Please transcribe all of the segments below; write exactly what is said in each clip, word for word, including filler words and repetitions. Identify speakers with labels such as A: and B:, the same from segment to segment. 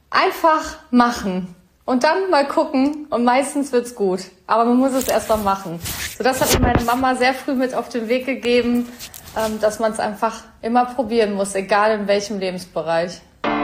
A: einfach machen und dann mal gucken und meistens wird's gut. Aber man muss es erst mal machen. So, das hat mir meine Mama sehr früh mit auf den Weg gegeben, ähm, dass man es einfach immer probieren muss, egal in welchem Lebensbereich.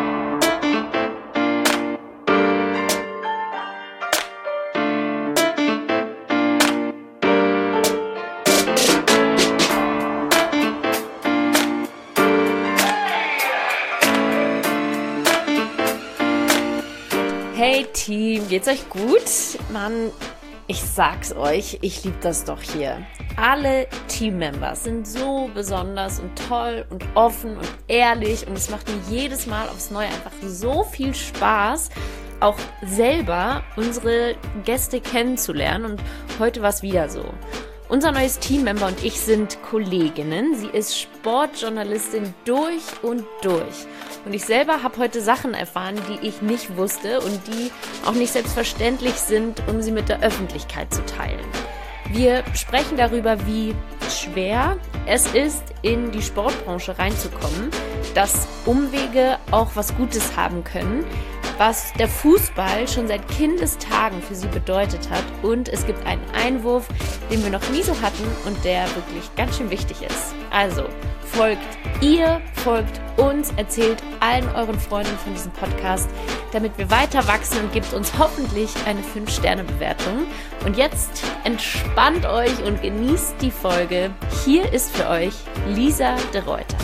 B: Hey Team, geht's euch gut? Mann, ich sag's euch, ich lieb das doch hier. Alle Teammembers sind so besonders und toll und offen und ehrlich und es macht mir jedes Mal aufs Neue einfach so viel Spaß, auch selber unsere Gäste kennenzulernen und heute war's wieder so. Unser neues Teammember und ich sind Kolleginnen. Sie ist Sportjournalistin durch und durch. Und ich selber habe heute Sachen erfahren, die ich nicht wusste und die auch nicht selbstverständlich sind, um sie mit der Öffentlichkeit zu teilen. Wir sprechen darüber, wie schwer es ist, in die Sportbranche reinzukommen, dass Umwege auch was Gutes haben können, was der Fußball schon seit Kindestagen für sie bedeutet hat. Und es gibt einen Einwurf, den wir noch nie so hatten und der wirklich ganz schön wichtig ist. Also folgt ihr, folgt uns, erzählt allen euren Freunden von diesem Podcast, damit wir weiter wachsen und gebt uns hoffentlich eine fünf Sterne Bewertung. Und jetzt entspannt euch und genießt die Folge. Hier ist für euch Lisa de Ruyter.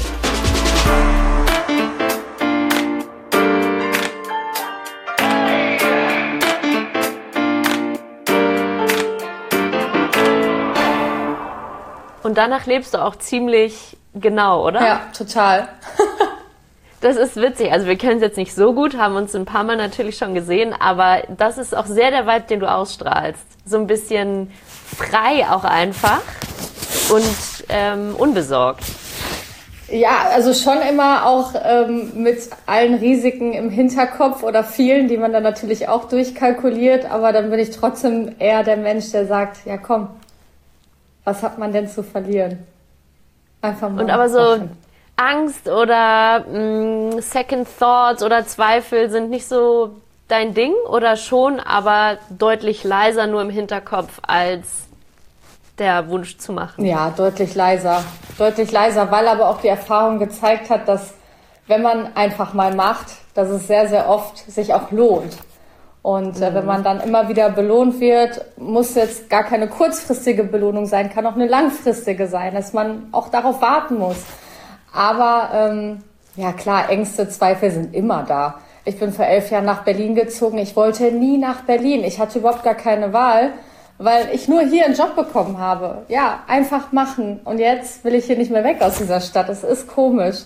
B: Und danach lebst du auch ziemlich genau, oder?
A: Ja, total.
B: Das ist witzig. Also wir kennen es jetzt nicht so gut, haben uns ein paar Mal natürlich schon gesehen, aber das ist auch sehr der Vibe, den du ausstrahlst. So ein bisschen frei auch einfach und ähm, unbesorgt.
A: Ja, also schon immer auch ähm, mit allen Risiken im Hinterkopf oder vielen, die man dann natürlich auch durchkalkuliert, aber dann bin ich trotzdem eher der Mensch, der sagt, ja komm, was hat man denn zu verlieren? Einfach mal.
B: Und aber so
A: machen.
B: Angst oder mh, Second Thoughts oder Zweifel sind nicht so dein Ding oder schon, aber deutlich leiser nur im Hinterkopf als der Wunsch zu machen?
A: Ja, deutlich leiser. Deutlich leiser, weil aber auch die Erfahrung gezeigt hat, dass wenn man einfach mal macht, dass es sehr, sehr oft sich auch lohnt. Und äh, wenn man dann immer wieder belohnt wird, muss jetzt gar keine kurzfristige Belohnung sein, kann auch eine langfristige sein, dass man auch darauf warten muss. Aber ähm, ja klar, Ängste, Zweifel sind immer da. Ich bin vor elf Jahren nach Berlin gezogen. Ich wollte nie nach Berlin. Ich hatte überhaupt gar keine Wahl, weil ich nur hier einen Job bekommen habe. Ja, einfach machen. Und jetzt will ich hier nicht mehr weg aus dieser Stadt. Es ist komisch.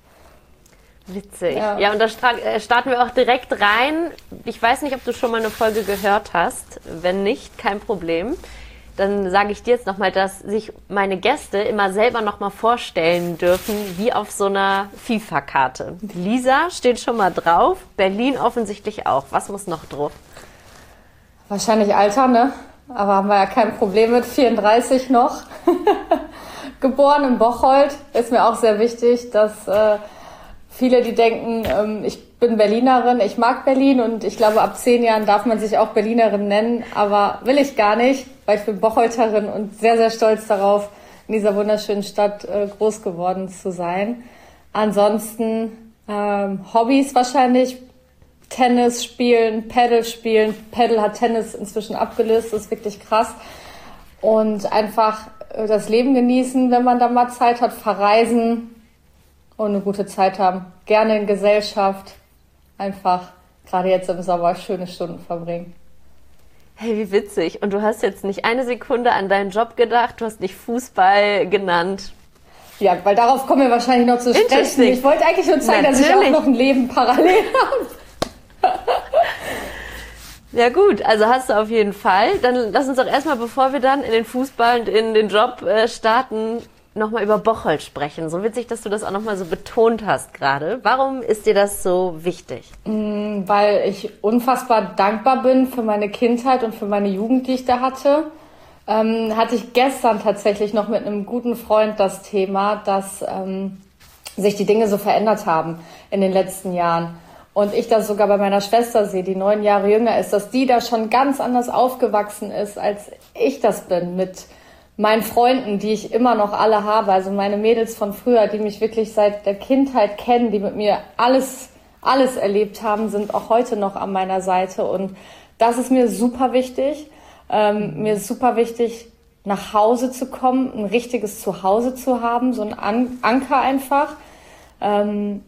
B: Witzig.
A: Ja,
B: ja und da starten wir auch direkt rein. Ich weiß nicht, ob du schon mal eine Folge gehört hast. Wenn nicht, kein Problem. Dann sage ich dir jetzt nochmal, dass sich meine Gäste immer selber nochmal vorstellen dürfen, wie auf so einer FIFA-Karte. Lisa steht schon mal drauf, Berlin offensichtlich auch. Was muss noch drauf?
A: Wahrscheinlich Alter, ne? Aber haben wir ja kein Problem mit. vierunddreißig noch. Geboren in Bocholt. Ist mir auch sehr wichtig, dass äh, viele, die denken, ähm, ich bin Berlinerin, ich mag Berlin und ich glaube, ab zehn Jahren darf man sich auch Berlinerin nennen, aber will ich gar nicht, weil ich bin Bocholterin und sehr, sehr stolz darauf, in dieser wunderschönen Stadt äh, groß geworden zu sein. Ansonsten ähm, Hobbys wahrscheinlich, Tennis spielen, Paddle spielen. Paddle hat Tennis inzwischen abgelöst, das ist wirklich krass. Und einfach äh, das Leben genießen, wenn man da mal Zeit hat, verreisen und eine gute Zeit haben. Gerne in Gesellschaft. Einfach, gerade jetzt im Sommer, schöne Stunden verbringen.
B: Hey, wie witzig. Und du hast jetzt nicht eine Sekunde an deinen Job gedacht, du hast nicht Fußball genannt.
A: Ja, weil darauf kommen wir wahrscheinlich noch zu sprechen. Ich wollte eigentlich nur zeigen, Natürlich. dass ich auch noch ein Leben parallel habe.
B: Ja gut, also hast du auf jeden Fall. Dann lass uns doch erstmal, bevor wir dann in den Fußball und in den Job äh, starten, nochmal über Bocholt sprechen. So witzig, dass du das auch nochmal so betont hast gerade. Warum ist dir das so wichtig?
A: Weil ich unfassbar dankbar bin für meine Kindheit und für meine Jugend, die ich da hatte. Ähm, hatte ich gestern tatsächlich noch mit einem guten Freund das Thema, dass ähm, sich die Dinge so verändert haben in den letzten Jahren. Und ich das sogar bei meiner Schwester sehe, die neun Jahre jünger ist, dass die da schon ganz anders aufgewachsen ist, als ich das bin, mit meinen Freunden, die ich immer noch alle habe, also meine Mädels von früher, die mich wirklich seit der Kindheit kennen, die mit mir alles, alles erlebt haben, sind auch heute noch an meiner Seite. Und das ist mir super wichtig. Ähm, mir ist super wichtig, nach Hause zu kommen, ein richtiges Zuhause zu haben, so ein An- Anker einfach. Ähm,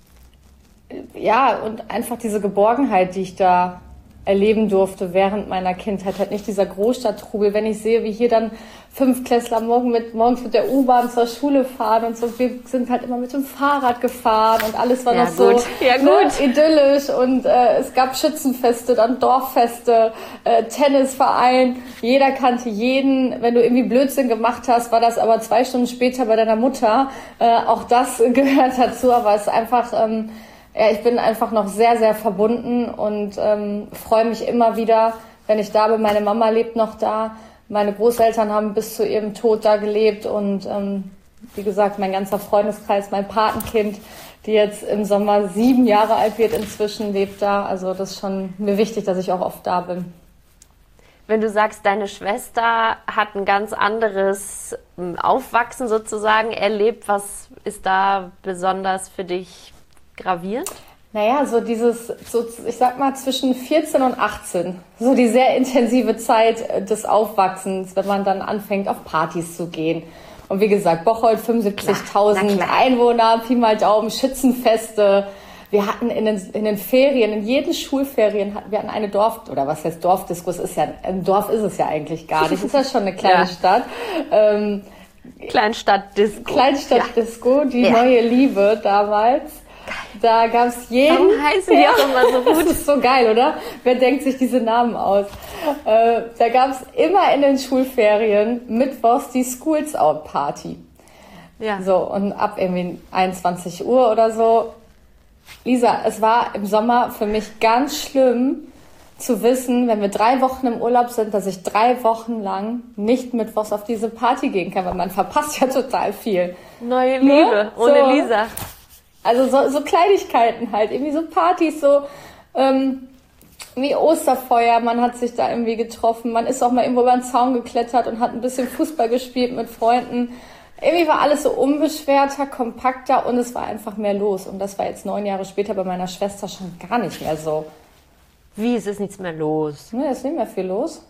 A: ja, und einfach diese Geborgenheit, die ich da erleben durfte während meiner Kindheit, halt nicht dieser Großstadttrubel. Wenn ich sehe, wie hier dann Fünftklässler morgen mit, morgens mit der U-Bahn zur Schule fahren und so, wir sind halt immer mit dem Fahrrad gefahren und alles war
B: ja,
A: noch
B: gut.
A: so
B: ja,
A: ne,
B: gut.
A: idyllisch und äh, es gab Schützenfeste, dann Dorffeste, äh, Tennisverein, jeder kannte jeden. Wenn du irgendwie Blödsinn gemacht hast, war das aber zwei Stunden später bei deiner Mutter. Äh, auch das gehört dazu, aber es ist einfach... Ähm, Ja, ich bin einfach noch sehr, sehr verbunden und ähm, freue mich immer wieder, wenn ich da bin. Meine Mama lebt noch da. Meine Großeltern haben bis zu ihrem Tod da gelebt und ähm, wie gesagt, mein ganzer Freundeskreis, mein Patenkind, die jetzt im Sommer sieben Jahre alt wird inzwischen, lebt da. Also das ist schon mir wichtig, dass ich auch oft da bin.
B: Wenn du sagst, deine Schwester hat ein ganz anderes Aufwachsen sozusagen erlebt, was ist da besonders für dich gravierend?
A: Naja, so dieses, so ich sag mal zwischen vierzehn und achtzehn, so die sehr intensive Zeit des Aufwachsens, wenn man dann anfängt, auf Partys zu gehen. Und wie gesagt, Bocholt, fünfundsiebzigtausend Einwohner, Pi mal Daumen, Schützenfeste. Wir hatten in den, in den Ferien, in jeden Schulferien hatten wir hatten eine Dorf, oder was heißt Dorfdisco, es ist ja, ein Dorf ist es ja eigentlich gar nicht, es ist ja schon eine kleine ja. Stadt. Ähm,
B: Kleinstadtdisco.
A: Kleinstadtdisco, die
B: ja.
A: neue Liebe damals. Da gab es jeden...
B: Warum heißen die
A: ja,
B: auch immer so gut?
A: Das ist so geil, oder? Wer denkt sich diese Namen aus? Äh, da gab es immer in den Schulferien mittwochs die Schools Out Party.
B: Ja.
A: So, und ab irgendwie einundzwanzig Uhr oder so. Lisa, es war im Sommer für mich ganz schlimm zu wissen, wenn wir drei Wochen im Urlaub sind, dass ich drei Wochen lang nicht mittwochs auf diese Party gehen kann, weil man verpasst ja total viel.
B: Neue Liebe, ne? Ohne so. Lisa.
A: Also so, so Kleinigkeiten halt, irgendwie so Partys, so ähm, wie Osterfeuer, man hat sich da irgendwie getroffen, man ist auch mal irgendwo über den Zaun geklettert und hat ein bisschen Fußball gespielt mit Freunden. Irgendwie war alles so unbeschwerter, kompakter und es war einfach mehr los. Und das war jetzt neun Jahre später bei meiner Schwester schon gar nicht mehr so.
B: Wie, ist es nichts mehr los?
A: Nee, ist nicht mehr viel los.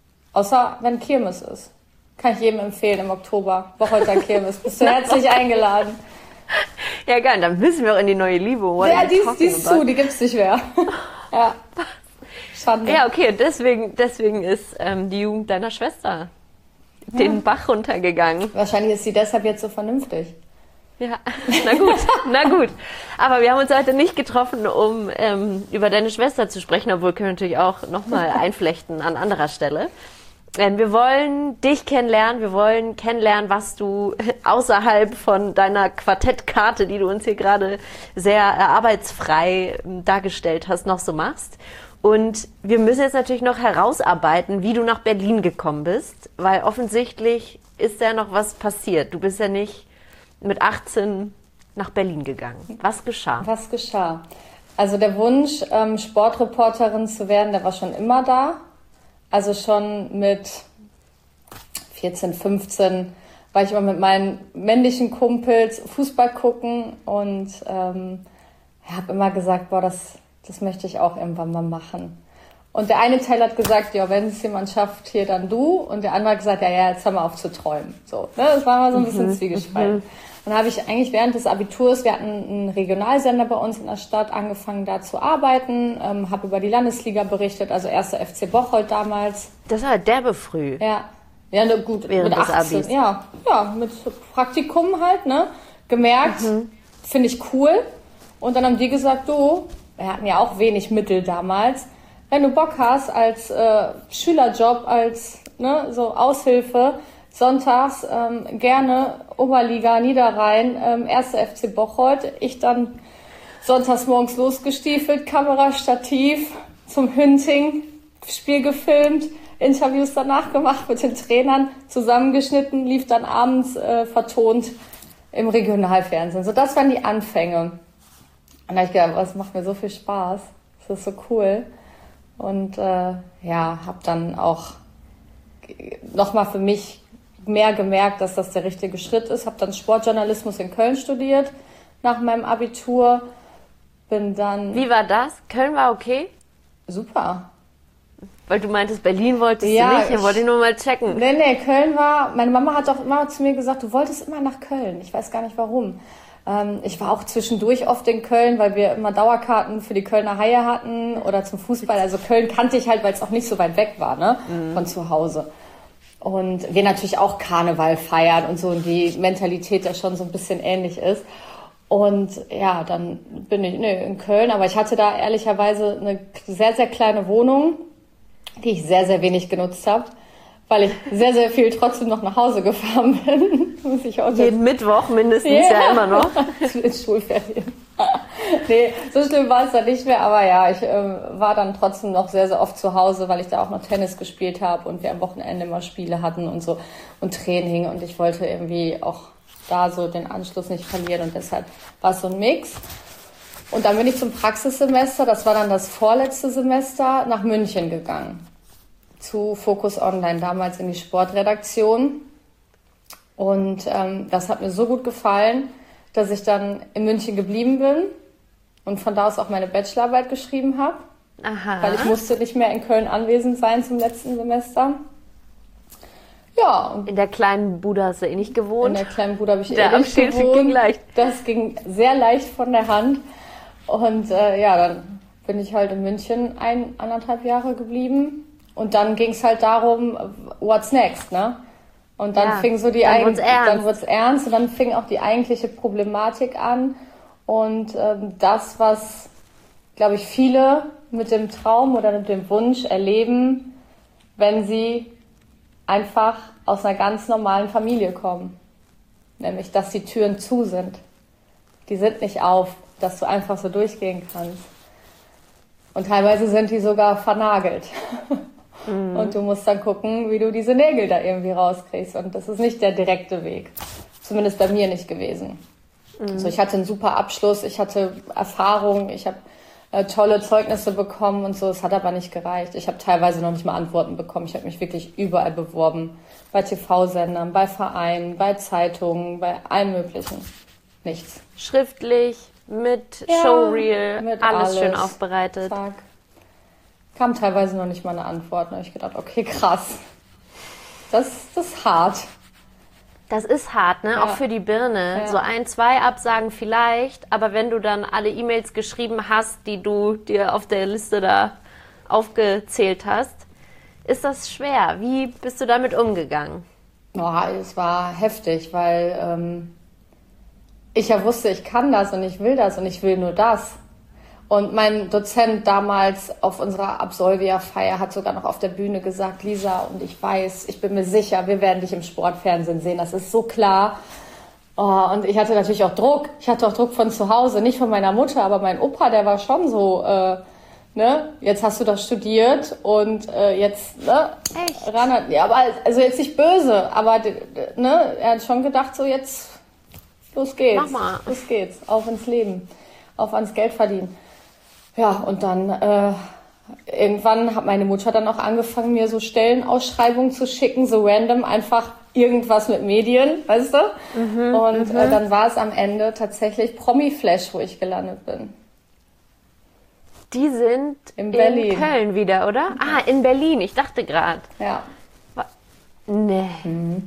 A: Außer wenn Kirmes ist. Kann ich jedem empfehlen im Oktober. Bocholter Kirmes. Bist du herzlich eingeladen.
B: Ja, geil, dann müssen wir auch in die neue Liebe.
A: Ja, die ist, die ist zu, die gibt's nicht mehr. Ja. Schande.
B: Ja, okay, deswegen, deswegen ist ähm, die Jugend deiner Schwester ja. den Bach runtergegangen.
A: Wahrscheinlich ist sie deshalb jetzt so vernünftig.
B: Ja, na gut, na gut. Aber wir haben uns heute nicht getroffen, um ähm, über deine Schwester zu sprechen, obwohl können wir natürlich auch nochmal einflechten an anderer Stelle. Ähm, wir wollen dich kennenlernen, wir wollen kennenlernen, was du außerhalb von deiner Quartettkarte, die du uns hier gerade sehr äh, arbeitsfrei äh, dargestellt hast, noch so machst. Und wir müssen jetzt natürlich noch herausarbeiten, wie du nach Berlin gekommen bist, weil offensichtlich ist ja noch was passiert. Du bist ja nicht mit achtzehn nach Berlin gegangen. Was geschah?
A: Was geschah? Also der Wunsch, ähm, Sportreporterin zu werden, der war schon immer da. Also schon mit vierzehn, fünfzehn war ich immer mit meinen männlichen Kumpels Fußball gucken und ähm, habe immer gesagt, boah, das, das möchte ich auch irgendwann mal machen. Und der eine Teil hat gesagt, ja, wenn es jemand schafft, hier dann du. Und der andere hat gesagt, ja, ja, jetzt hör mal auf zu träumen. So, ne? Das war mal so ein bisschen mhm, zwiegespalten. Mhm. Dann habe ich eigentlich während des Abiturs, wir hatten einen Regionalsender bei uns in der Stadt, angefangen da zu arbeiten, ähm, habe über die Landesliga berichtet, also erster F C Bocholt damals.
B: Das war derbe früh.
A: Ja, ja, ne, gut,
B: während
A: mit achtzehn,
B: des Abis.
A: Ja, ja, mit Praktikum halt, ne, gemerkt, mhm. finde ich cool. Und dann haben die gesagt, du, wir hatten ja auch wenig Mittel damals, wenn du Bock hast als äh, Schülerjob, als ne, so Aushilfe, sonntags ähm, gerne Oberliga Niederrhein, ähm, erster F C Bocholt. Ich dann sonntags morgens losgestiefelt, Kamera, Stativ zum Hünting, Spiel gefilmt, Interviews danach gemacht mit den Trainern, zusammengeschnitten, lief dann abends äh, vertont im Regionalfernsehen. So, das waren die Anfänge. Und da habe ich gedacht, was macht mir so viel Spaß. Das ist so cool. Und äh, ja, habe dann auch nochmal für mich mehr gemerkt, dass das der richtige Schritt ist. Habe dann Sportjournalismus in Köln studiert nach meinem Abitur. Bin dann...
B: Wie war das? Köln war okay?
A: Super.
B: Weil du meintest, Berlin wolltest
A: ja,
B: du nicht. Ich wollte nur mal checken.
A: Nee, nee, Köln war... Meine Mama hat auch immer zu mir gesagt, du wolltest immer nach Köln. Ich weiß gar nicht warum. Ähm, ich war auch zwischendurch oft in Köln, weil wir immer Dauerkarten für die Kölner Haie hatten oder zum Fußball. Also Köln kannte ich halt, weil es auch nicht so weit weg war, ne, mhm. von zu Hause. Und wir natürlich auch Karneval feiern und so und die Mentalität ja schon so ein bisschen ähnlich ist. Und ja, dann bin ich nee, in Köln, aber ich hatte da ehrlicherweise eine sehr, sehr kleine Wohnung, die ich sehr, sehr wenig genutzt habe, weil ich sehr, sehr viel trotzdem noch nach Hause gefahren bin. Muss ich auch
B: jeden Mittwoch mindestens, yeah. ja immer noch.
A: In Schulferien. Nee, so schlimm war es dann nicht mehr, aber ja, ich äh, war dann trotzdem noch sehr, sehr oft zu Hause, weil ich da auch noch Tennis gespielt habe und wir am Wochenende immer Spiele hatten und so und Training und ich wollte irgendwie auch da so den Anschluss nicht verlieren und deshalb war es so ein Mix. Und dann bin ich zum Praxissemester, das war dann das vorletzte Semester, nach München gegangen. Zu Focus Online, damals in die Sportredaktion. Und ähm, das hat mir so gut gefallen, dass ich dann in München geblieben bin und von da aus auch meine Bachelorarbeit geschrieben habe.
B: Aha.
A: Weil ich musste nicht mehr in Köln anwesend sein zum letzten Semester. Ja. Und
B: in der kleinen Bude hast du eh nicht gewohnt.
A: In der kleinen Bude habe ich
B: der
A: eh nicht
B: Abschied
A: gewohnt.
B: ging leicht.
A: Das ging sehr leicht von der Hand. Und äh, ja, dann bin ich halt in München ein, anderthalb Jahre geblieben. Und dann ging es halt darum, what's next, ne? Und dann ja, fing so die
B: dann wird's ernst.
A: Dann wird's ernst und dann fing auch die eigentliche Problematik an. Und ähm, das, was, glaube ich, viele mit dem Traum oder mit dem Wunsch erleben, wenn sie einfach aus einer ganz normalen Familie kommen. Nämlich, dass die Türen zu sind. Die sind nicht auf, dass du einfach so durchgehen kannst. Und teilweise sind die sogar vernagelt. Mhm. Und du musst dann gucken, wie du diese Nägel da irgendwie rauskriegst. Und das ist nicht der direkte Weg. Zumindest bei mir nicht gewesen. Mhm. Also ich hatte einen super Abschluss, ich hatte Erfahrung, ich habe äh, tolle Zeugnisse bekommen und so. Es hat aber nicht gereicht. Ich habe teilweise noch nicht mal Antworten bekommen. Ich habe mich wirklich überall beworben. Bei T V-Sendern, bei Vereinen, bei Zeitungen, bei allem Möglichen. Nichts.
B: Schriftlich, mit ja, Showreel, mit alles, alles schön aufbereitet.
A: Zack. Kam teilweise noch nicht mal eine Antwort. Da habe ich gedacht, okay, krass. Das, das ist hart.
B: Das ist hart, ne? Ja. Auch für die Birne. Ja. So ein, zwei Absagen vielleicht, aber wenn du dann alle E-Mails geschrieben hast, die du dir auf der Liste da aufgezählt hast, ist das schwer. Wie bist du damit umgegangen?
A: Oh, es war heftig, weil ähm, ich ja wusste, ich kann das und ich will das und ich will nur das. Und mein Dozent damals auf unserer Absolvia-Feier hat sogar noch auf der Bühne gesagt, Lisa, und ich weiß, ich bin mir sicher, wir werden dich im Sportfernsehen sehen, das ist so klar. Oh, und ich hatte natürlich auch Druck. Ich hatte auch Druck von zu Hause, nicht von meiner Mutter, aber mein Opa, der war schon so, äh, ne, jetzt hast du das studiert und äh, jetzt, ne,
B: Echt?
A: ran, ja, aber also jetzt nicht böse, aber ne, er hat schon gedacht, so jetzt, los geht's,
B: Mach mal.
A: los geht's, auf ins Leben, auf ans Geld verdienen. Ja, und dann äh, irgendwann hat meine Mutter dann auch angefangen, mir so Stellenausschreibungen zu schicken, so random, einfach irgendwas mit Medien, weißt du? Mhm, und äh, dann war es am Ende tatsächlich Promi-Flash, wo ich gelandet bin.
B: Die sind
A: in, Berlin.
B: in Köln wieder, oder? Ah, in Berlin, ich dachte gerade.
A: Ja.
B: Nee. Mhm.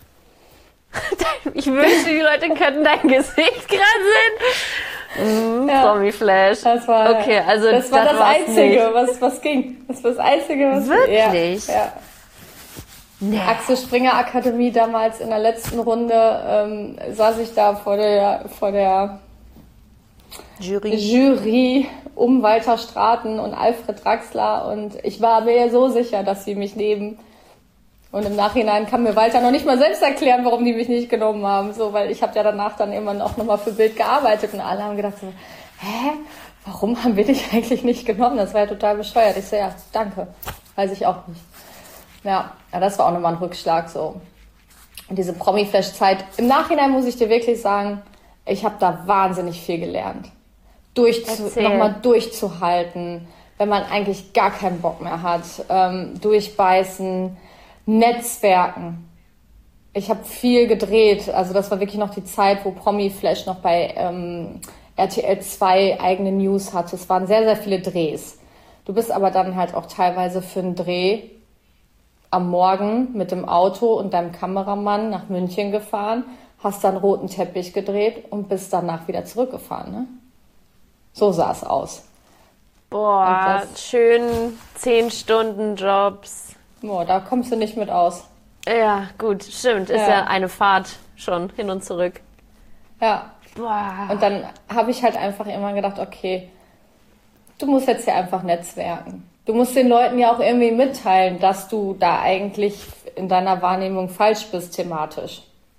B: Ich wünschte, die Leute könnten dein Gesicht gerade sehen. Mm, ja. Promi-Flash.
A: Das war,
B: okay, also
A: das war das, das Einzige,
B: nicht.
A: was, was ging. Das war das Einzige, was
B: Wirklich?
A: Ja. ja. Nee. Axel Springer Akademie damals in der letzten Runde ähm, saß ich da vor der, vor der
B: Jury.
A: Jury um Walter Straten und Alfred Draxler und ich war mir so sicher, dass sie mich nehmen. Und im Nachhinein kann mir Walter noch nicht mal selbst erklären, warum die mich nicht genommen haben. So, weil ich habe ja danach dann irgendwann auch nochmal für Bild gearbeitet und alle haben gedacht so, hä, warum haben wir dich eigentlich nicht genommen? Das war ja total bescheuert. Ich so, ja, danke. Weiß ich auch nicht. Ja, ja, das war auch nochmal ein Rückschlag so. Und diese Promi-Flash-Zeit, im Nachhinein muss ich dir wirklich sagen, ich habe da wahnsinnig viel gelernt. durchzu, nochmal durchzuhalten, wenn man eigentlich gar keinen Bock mehr hat, ähm, durchbeißen, Netzwerken. Ich habe viel gedreht, also das war wirklich noch die Zeit, wo Promi-Flash noch bei ähm, R T L zwei eigene News hatte. Es waren sehr, sehr viele Drehs. Du bist aber dann halt auch teilweise für einen Dreh am Morgen mit dem Auto und deinem Kameramann nach München gefahren, hast dann roten Teppich gedreht und bist danach wieder zurückgefahren. Ne? So sah es aus.
B: Boah, schön zehn Stunden Jobs.
A: Boah, da kommst du nicht mit aus.
B: Ja, gut, stimmt. Ist ja, ja eine Fahrt schon hin und zurück.
A: Ja.
B: Boah.
A: Und dann habe ich halt einfach immer gedacht, okay, du musst jetzt ja einfach netzwerken. Du musst den Leuten ja auch irgendwie mitteilen, dass du da eigentlich in deiner Wahrnehmung falsch bist thematisch.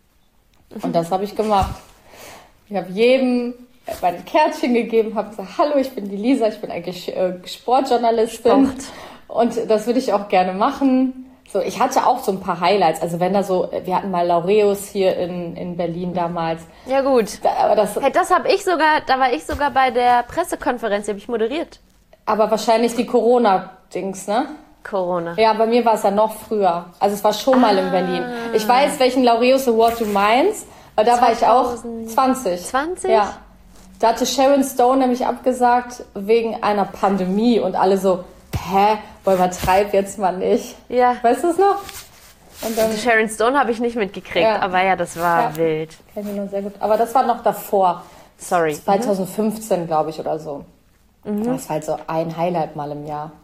A: Und das habe ich gemacht. Ich habe jedem mein Kärtchen gegeben, habe gesagt, hallo, ich bin die Lisa, ich bin eigentlich äh, Sportjournalistin. Sport. Und das würde ich auch gerne machen. So, ich hatte auch so ein paar Highlights. Also wenn da so, wir hatten mal Laureus hier in, in Berlin damals.
B: Ja gut.
A: Da, aber das
B: hey, das habe ich sogar, da war ich sogar bei der Pressekonferenz, die habe ich moderiert.
A: Aber wahrscheinlich die Corona-Dings, ne?
B: Corona.
A: Ja, bei mir war es ja noch früher. Also es war schon mal ah. in Berlin. Ich weiß, welchen Laureus Award du meinst, weil da war ich auch zwanzig.
B: zwanzig?
A: Ja. Da hatte Sharon Stone nämlich abgesagt wegen einer Pandemie und alle so, hä, boah, übertreib jetzt mal nicht.
B: Ja.
A: Weißt du es noch? Und dann,
B: Sharon Stone habe ich nicht mitgekriegt, ja. aber ja, das war ja. wild.
A: Kenn ich noch sehr gut. Aber das war noch davor.
B: Sorry.
A: zwanzig fünfzehn, mhm. glaube ich, oder so.
B: Mhm.
A: Das ist halt so ein Highlight mal im Jahr.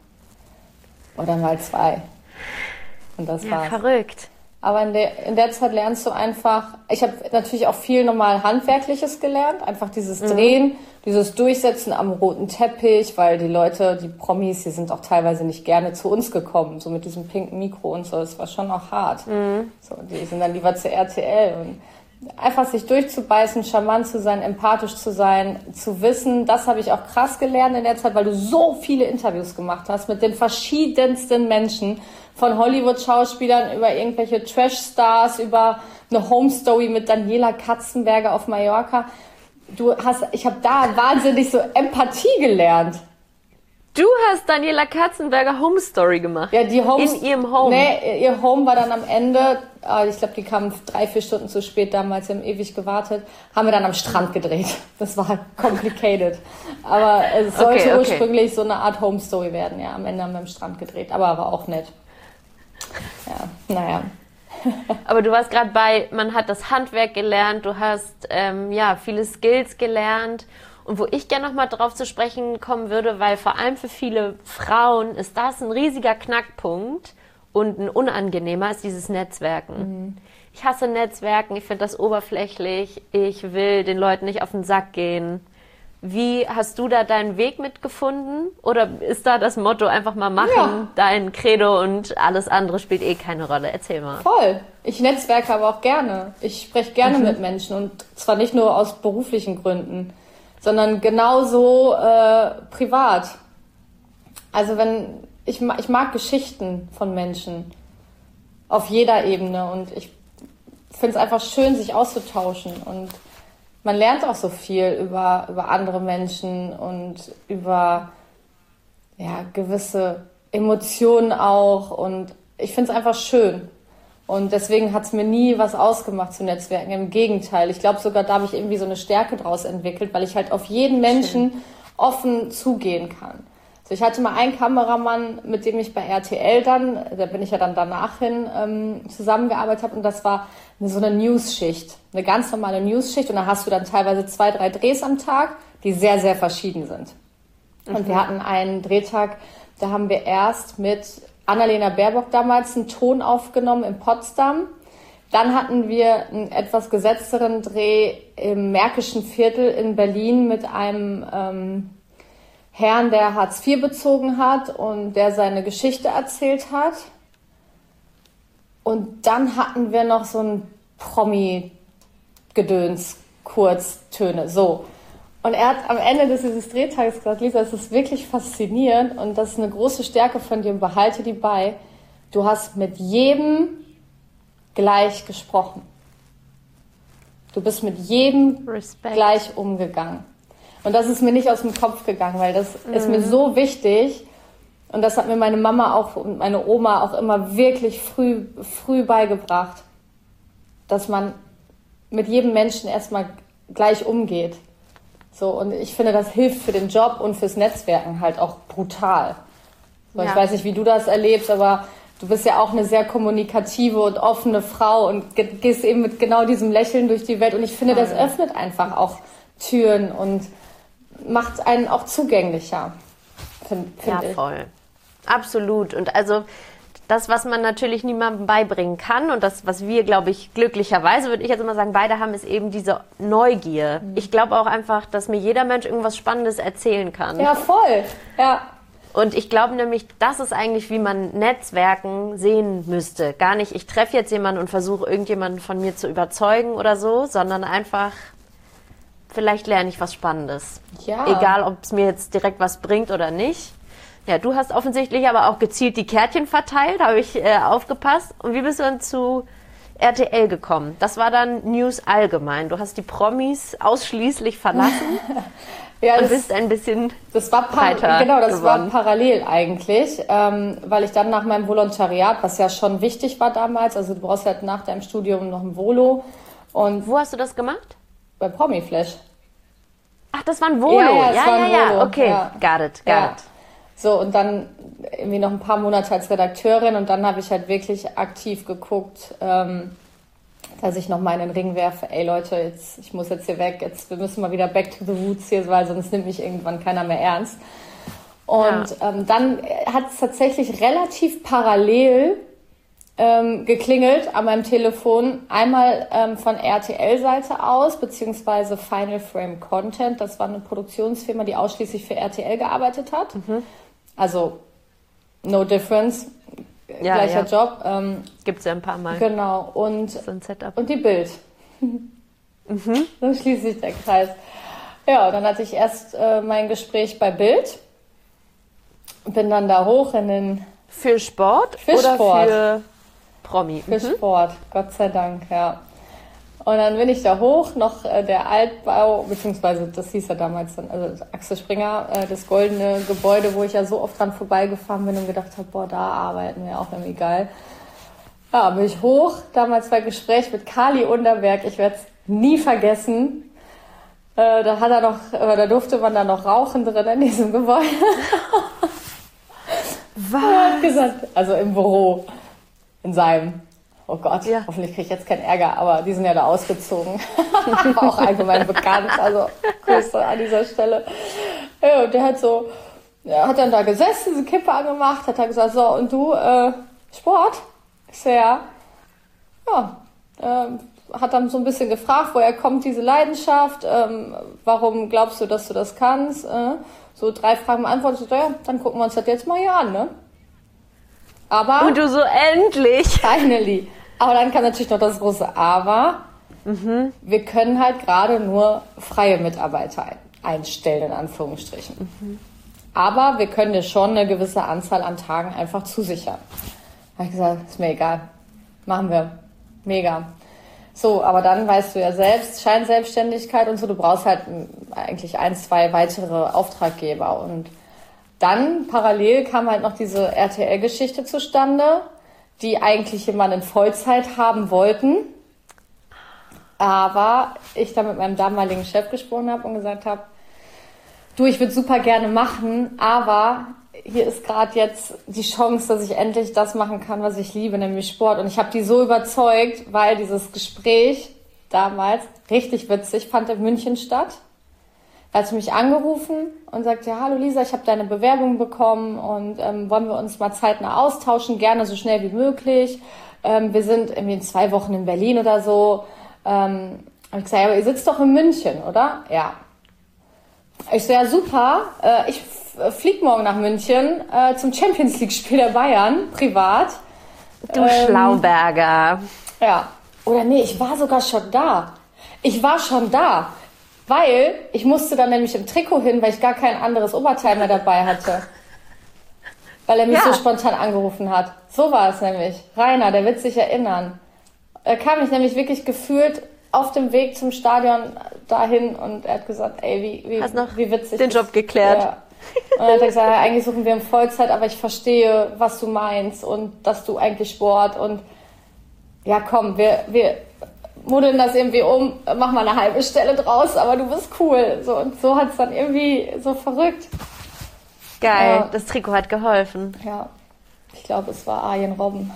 A: Oder mal zwei. Und das
B: ja,
A: war's.
B: Verrückt.
A: Aber in der, in der Zeit lernst du einfach, ich habe natürlich auch viel normal Handwerkliches gelernt, einfach dieses Drehen, mhm. dieses Durchsetzen am roten Teppich, weil die Leute, die Promis, die sind auch teilweise nicht gerne zu uns gekommen, so mit diesem pinken Mikro und so, das war schon auch hart.
B: Mhm.
A: So, die sind dann lieber zu R T L und einfach sich durchzubeißen, charmant zu sein, empathisch zu sein, zu wissen, das habe ich auch krass gelernt in der Zeit, weil du so viele Interviews gemacht hast mit den verschiedensten Menschen, von Hollywood-Schauspielern über irgendwelche Trash-Stars, über eine Home-Story mit Daniela Katzenberger auf Mallorca. Du hast, ich habe da wahnsinnig so Empathie gelernt.
B: Du hast Daniela Katzenberger Home Story gemacht?
A: Ja, die Home...
B: In ihrem Home?
A: Nee, ihr Home war dann am Ende, ich glaube, die kamen drei, vier Stunden zu spät damals, wir haben ewig gewartet, haben wir dann am Strand gedreht. Das war complicated. Aber es sollte
B: okay, okay.
A: ursprünglich so eine Art Home Story werden. Ja, am Ende haben wir am Strand gedreht, aber war auch nett. Ja, naja.
B: Aber du warst gerade bei, man hat das Handwerk gelernt, du hast ähm, ja viele Skills gelernt. Und wo ich gerne nochmal drauf zu sprechen kommen würde, weil vor allem für viele Frauen ist das ein riesiger Knackpunkt und ein unangenehmer, ist dieses Netzwerken.
A: Mhm.
B: Ich hasse Netzwerken, ich finde das oberflächlich, ich will den Leuten nicht auf den Sack gehen. Wie hast du da deinen Weg mitgefunden? Oder ist da das Motto einfach mal machen, ja. dein Credo und alles andere spielt eh keine Rolle? Erzähl mal.
A: Voll. Ich netzwerke aber auch gerne. Ich spreche gerne mhm. mit Menschen und zwar nicht nur aus beruflichen Gründen, sondern genauso äh, privat. Also wenn ich, ich mag Geschichten von Menschen auf jeder Ebene und ich finde es einfach schön, sich auszutauschen und man lernt auch so viel über, über andere Menschen und über ja, gewisse Emotionen auch. Und ich finde es einfach schön. Und deswegen hat es mir nie was ausgemacht zu Netzwerken. Im Gegenteil. Ich glaube sogar, da habe ich irgendwie so eine Stärke draus entwickelt, weil ich halt auf jeden Menschen schön. offen zugehen kann. Also ich hatte mal einen Kameramann, mit dem ich bei R T L dann, da bin ich ja dann danach hin, ähm, zusammengearbeitet habe und das war eine, so eine News-Schicht, eine ganz normale News-Schicht und da hast du dann teilweise zwei, drei Drehs am Tag, die sehr, sehr verschieden sind. Mhm. Und wir hatten einen Drehtag, da haben wir erst mit Annalena Baerbock damals einen Ton aufgenommen in Potsdam. Dann hatten wir einen etwas gesetzteren Dreh im Märkischen Viertel in Berlin mit einem ähm, Herrn, der Hartz vier bezogen hat und der seine Geschichte erzählt hat. Und dann hatten wir noch so ein Promi-Gedöns, Kurztöne, so. Und er hat am Ende dieses Drehtages gesagt, Lisa, es ist wirklich faszinierend und das ist eine große Stärke von dir und behalte die bei. Du hast mit jedem gleich gesprochen. Du bist mit jedem
B: Respekt.
A: gleich umgegangen. Und das ist mir nicht aus dem Kopf gegangen, weil das mhm. ist mir so wichtig. Und das hat mir meine Mama auch und meine Oma auch immer wirklich früh, früh beigebracht, dass man mit jedem Menschen erstmal gleich umgeht. So, und ich finde, das hilft für den Job und fürs Netzwerken halt auch brutal. So, ja. Ich weiß nicht, wie du das erlebst, aber du bist ja auch eine sehr kommunikative und offene Frau und ge- gehst eben mit genau diesem Lächeln durch die Welt. Und ich finde, das öffnet einfach auch Türen und macht einen auch zugänglicher, finde find
B: ja,
A: ich.
B: Voll. Absolut. Und also das, was man natürlich niemandem beibringen kann und das, was wir, glaube ich, glücklicherweise, würde ich jetzt immer sagen, beide haben, ist eben diese Neugier. Mhm. Ich glaube auch einfach, dass mir jeder Mensch irgendwas Spannendes erzählen kann.
A: Ja, voll. Ja.
B: Und ich glaube nämlich, das ist eigentlich, wie man Netzwerken sehen müsste. Gar nicht, ich treffe jetzt jemanden und versuche, irgendjemanden von mir zu überzeugen oder so, sondern einfach, vielleicht lerne ich was Spannendes.
A: Ja.
B: Egal, ob es mir jetzt direkt was bringt oder nicht. Ja, du hast offensichtlich aber auch gezielt die Kärtchen verteilt, habe ich äh, aufgepasst. Und wie bist du dann zu R T L gekommen? Das war dann News allgemein. Du hast die Promis ausschließlich verlassen
A: ja,
B: und
A: das,
B: bist ein bisschen
A: das war par-
B: breiter
A: Genau, das
B: geworden.
A: war parallel eigentlich, ähm, weil ich dann nach meinem Volontariat, was ja schon wichtig war damals, also du brauchst halt nach deinem Studium noch ein Volo. Und
B: wo hast du das gemacht?
A: Bei Promiflash.
B: Ach, das war ein Volo.
A: Ja, ja,
B: ja,
A: war
B: ja,
A: ein
B: ja.
A: Volo.
B: Okay,
A: ja.
B: got it, got
A: ja.
B: it.
A: So, und dann irgendwie noch ein paar Monate als Redakteurin und dann habe ich halt wirklich aktiv geguckt, ähm, dass ich noch mal in den Ring werfe, ey Leute, jetzt, ich muss jetzt hier weg, jetzt, wir müssen mal wieder back to the roots hier, weil sonst nimmt mich irgendwann keiner mehr ernst. Und ja. ähm, dann hat es tatsächlich relativ parallel ähm, geklingelt an meinem Telefon, einmal ähm, von R T L-Seite aus, beziehungsweise Final Frame Content, das war eine Produktionsfirma, die ausschließlich für R T L gearbeitet hat. Mhm. Also, no difference,
B: ja,
A: gleicher
B: ja.
A: Job. Ähm,
B: Gibt's ja ein paar Mal.
A: Genau, und,
B: so ein Setup.
A: Und die Bild. Mhm. Dann schließt sich der Kreis. Ja, und dann hatte ich erst äh, mein Gespräch bei Bild. Bin dann da hoch in den...
B: Für Sport,
A: für
B: oder
A: Sport.
B: für Promi?
A: Für mhm. Sport, Gott sei Dank, ja. Und dann bin ich da hoch, noch äh, der Altbau, beziehungsweise das hieß ja damals dann, also Axel Springer, äh, das goldene Gebäude, wo ich ja so oft dran vorbeigefahren bin und gedacht habe, boah, da arbeiten wir auch irgendwie geil. Ja, bin ich hoch, damals bei Gespräch mit Kali Underberg, ich werde es nie vergessen. Äh, da hat er noch, äh, da durfte man da noch rauchen drin in diesem Gebäude.
B: Was?
A: Er hat gesagt, also im Büro, in seinem. Oh Gott, ja. Hoffentlich kriege ich jetzt keinen Ärger, aber die sind ja da ausgezogen. War auch allgemein bekannt, also Grüße an dieser Stelle. Ja, und der hat so, ja, hat dann da gesessen, diese Kippe angemacht, hat dann gesagt, so, und du, äh, Sport? Ich so, ja. Ja, ähm, hat dann so ein bisschen gefragt, woher kommt diese Leidenschaft, ähm, warum glaubst du, dass du das kannst? Äh, so drei Fragen beantwortet, ja, dann gucken wir uns das jetzt mal hier an, ne? Aber...
B: Und du so, endlich!
A: Finally. Aber dann kam natürlich noch das große Aber. Mhm. Wir können halt gerade nur freie Mitarbeiter ein, einstellen, in Anführungsstrichen. Mhm. Aber wir können dir schon eine gewisse Anzahl an Tagen einfach zusichern. Da habe ich gesagt, ist mir egal. Machen wir. Mega. So, aber dann weißt du ja selbst, Scheinselbstständigkeit und so, du brauchst halt eigentlich ein, zwei weitere Auftraggeber. Und dann parallel kam halt noch diese R T L-Geschichte zustande, die eigentlich jemanden in Vollzeit haben wollten. Aber ich dann mit meinem damaligen Chef gesprochen habe und gesagt habe, du, ich würde super gerne machen, aber hier ist gerade jetzt die Chance, dass ich endlich das machen kann, was ich liebe, nämlich Sport. Und ich habe die so überzeugt, weil dieses Gespräch damals, richtig witzig, fand in München statt. Er hat mich angerufen und sagte, ja, hallo Lisa, ich habe deine Bewerbung bekommen und ähm, wollen wir uns mal zeitnah austauschen, gerne so schnell wie möglich. Ähm, wir sind irgendwie in zwei Wochen in Berlin oder so. Ähm, hab ich gesagt, ja, aber ihr sitzt doch in München, oder? Ja. Ich so, ja super, äh, ich f- flieg morgen nach München äh, zum Champions-League-Spiel der Bayern, privat.
B: Du ähm, Schlauberger.
A: Ja. Oder nee, ich war sogar schon da. Ich war schon da. Weil ich musste dann nämlich im Trikot hin, weil ich gar kein anderes Oberteil mehr dabei hatte. Weil er mich ja. so spontan angerufen hat. So war es nämlich. Rainer, der wird sich erinnern. Da kam ich nämlich wirklich gefühlt auf dem Weg zum Stadion dahin und er hat gesagt, ey, wie, wie,
B: Hast noch
A: wie witzig.
B: den Job geklärt.
A: Ja. Und dann hat er gesagt, ja, eigentlich suchen wir in Vollzeit, aber ich verstehe, was du meinst und dass du eigentlich Sport und ja, komm, wir, wir modeln das irgendwie um, mach mal eine halbe Stelle draus, aber du bist cool. So, und so hat es dann irgendwie so verrückt.
B: Geil,
A: ja.
B: Das Trikot hat geholfen.
A: Ja, ich glaube, es war Arjen Robben.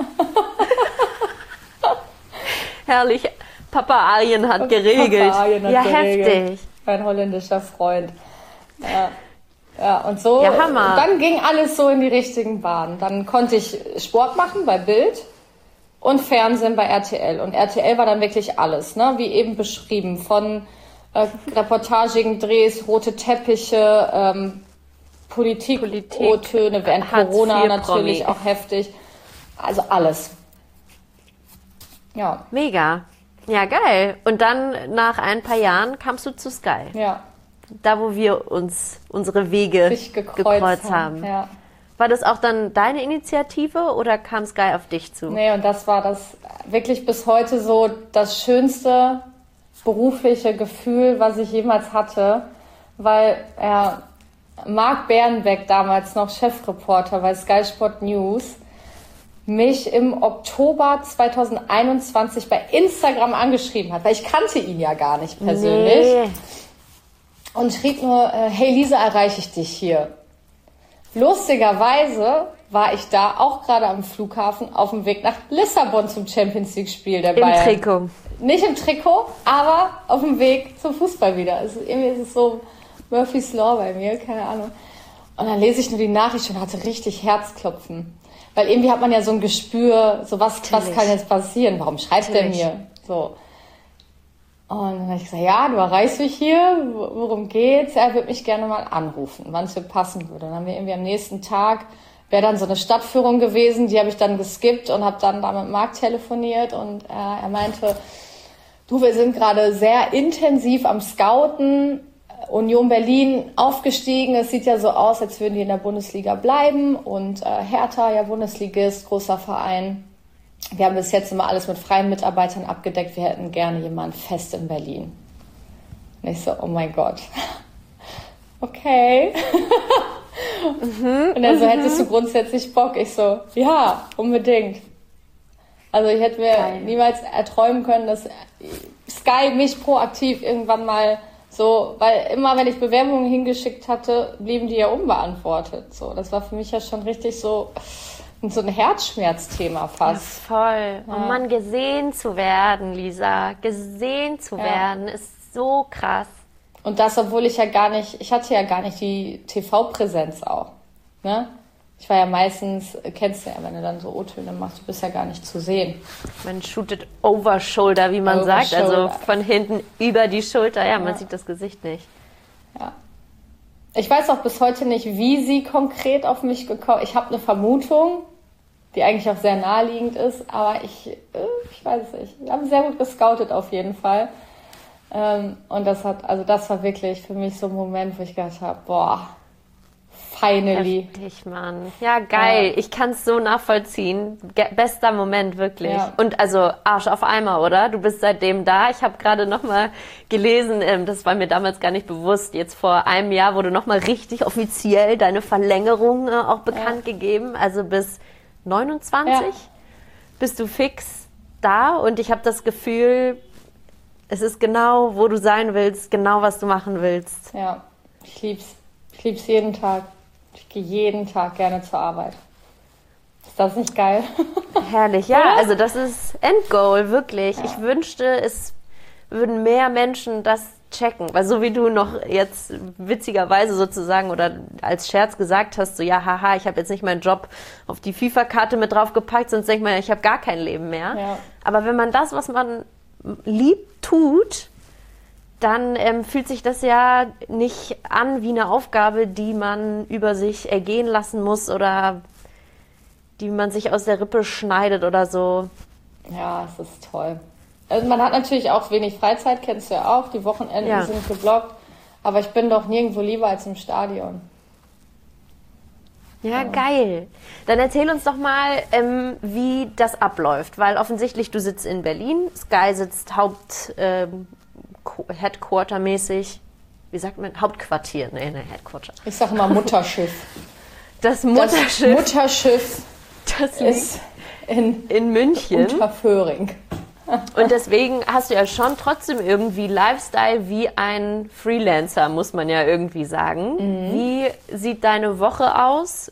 B: Herrlich, Papa Arjen hat geregelt.
A: Papa Arjen hat
B: ja,
A: geregelt.
B: Heftig.
A: Mein holländischer Freund. Ja. Ja, und so,
B: ja, Hammer.
A: Dann ging alles so in die richtigen Bahnen. Dann konnte ich Sport machen bei Bild und Fernsehen bei R T L. Und R T L war dann wirklich alles, ne? Wie eben beschrieben, von äh, reportagigen Drehs, rote Teppiche, ähm, Politik,
B: Politik
A: O-Töne, während Corona natürlich
B: Promi.
A: auch heftig. Also alles. Ja.
B: Mega. Ja, geil. Und dann nach ein paar Jahren kamst du zu Sky.
A: Ja.
B: Da, wo wir uns unsere Wege
A: Sich gekreuzt,
B: gekreuzt haben.
A: haben. Ja.
B: War das auch dann deine Initiative oder kam Sky auf dich zu?
A: Nee, und das war das wirklich bis heute so das schönste berufliche Gefühl, was ich jemals hatte, weil ja, Marc Bärenbeck, damals noch Chefreporter bei Sky Sport News, mich im Oktober zweitausendeinundzwanzig bei Instagram angeschrieben hat, weil ich kannte ihn ja gar nicht persönlich. Nee. Und schrieb nur, äh, hey Lisa, erreiche ich dich hier. Lustigerweise war ich da auch gerade am Flughafen auf dem Weg nach Lissabon zum Champions League Spiel der Bayern.
B: Im Trikot.
A: Nicht im Trikot, aber auf dem Weg zum Fußball wieder. Also irgendwie ist es so Murphy's Law bei mir, keine Ahnung. Und dann lese ich nur die Nachricht und hatte richtig Herzklopfen. Weil irgendwie hat man ja so ein Gespür, so was, was kann jetzt passieren? Warum schreibt Natürlich. der mir? So. Und dann habe ich gesagt, ja, du erreichst mich hier, worum geht's? Er würde mich gerne mal anrufen, wann es mir passen würde. Dann haben wir irgendwie am nächsten Tag, wäre dann so eine Stadtführung gewesen, die habe ich dann geskippt und habe dann da mit Marc telefoniert und äh, er meinte, du, wir sind gerade sehr intensiv am Scouten, Union Berlin aufgestiegen, es sieht ja so aus, als würden die in der Bundesliga bleiben und äh, Hertha, ja Bundesligist, großer Verein. Wir haben bis jetzt immer alles mit freien Mitarbeitern abgedeckt. Wir hätten gerne jemanden fest in Berlin. Und ich so, oh mein Gott. Okay. Mhm, und er so, hättest du grundsätzlich Bock? Ich so, ja, unbedingt. Also ich hätte mir Geil. niemals erträumen können, dass Sky mich proaktiv irgendwann mal so, weil immer, wenn ich Bewerbungen hingeschickt hatte, blieben die ja unbeantwortet. So, das war für mich ja schon richtig so... so ein Herzschmerzthema fast.
B: Ja, voll. Ja. Und man gesehen zu werden, Lisa, gesehen zu ja. werden, ist so krass.
A: Und das, obwohl ich ja gar nicht, ich hatte ja gar nicht die T V-Präsenz auch. Ne? Ich war ja meistens, kennst du ja, wenn du dann so O-Töne machst, du bist ja gar nicht zu sehen.
B: Man shootet over shoulder, wie man over sagt, shoulder. Also von hinten über die Schulter. Ja, man ja. sieht das Gesicht nicht.
A: Ja. Ich weiß auch bis heute nicht, wie sie konkret auf mich gekommen ist. Ich habe eine Vermutung, die eigentlich auch sehr naheliegend ist, aber ich, ich weiß es nicht. Wir haben sehr gut gescoutet auf jeden Fall. Und das hat, also das war wirklich für mich so ein Moment, wo ich gedacht habe, boah, finally.
B: Heftig, Mann. Ja, geil. Ja. Ich kann es so nachvollziehen. Ge- bester Moment, wirklich. Ja. Und also Arsch auf Eimer, oder? Du bist seitdem da. Ich habe gerade nochmal gelesen, ähm, das war mir damals gar nicht bewusst. Jetzt vor einem Jahr wurde nochmal richtig offiziell deine Verlängerung äh, auch bekannt ja. gegeben. Also bis neunundzwanzig ja. bist du fix da und ich habe das Gefühl, es ist genau, wo du sein willst, genau, was du machen willst.
A: Ja, ich lieb's. Ich lieb's jeden Tag. Ich gehe jeden Tag gerne zur Arbeit. Ist das nicht geil?
B: Herrlich, ja. Oder? Also das ist Endgoal, wirklich. Ja. Ich wünschte, es würden mehr Menschen das checken. Weil so wie du noch jetzt witzigerweise sozusagen oder als Scherz gesagt hast, so ja, haha, ich habe jetzt nicht meinen Job auf die FIFA-Karte mit draufgepackt, sonst denkt man ja, ich habe gar kein Leben mehr. Ja. Aber wenn man das, was man liebt, tut, dann ähm, fühlt sich das ja nicht an wie eine Aufgabe, die man über sich ergehen lassen muss oder die man sich aus der Rippe schneidet oder so.
A: Ja, es ist toll. Also man hat natürlich auch wenig Freizeit, kennst du ja auch. Die Wochenenden ja. sind geblockt. Aber ich bin doch nirgendwo lieber als im Stadion.
B: Ja, geil. Dann erzähl uns doch mal, ähm, wie das abläuft, weil offensichtlich du sitzt in Berlin, Sky sitzt Haupt, ähm, Headquarter-mäßig, wie sagt man, Hauptquartier, nee, ne, Headquarter.
A: Ich sage immer Mutterschiff.
B: Das Mutterschiff.
A: Das Mutterschiff
B: das
A: ist in,
B: in München.
A: Unterföhring.
B: Und deswegen hast du ja schon trotzdem irgendwie Lifestyle wie ein Freelancer, muss man ja irgendwie sagen. Mhm. Wie sieht deine Woche aus,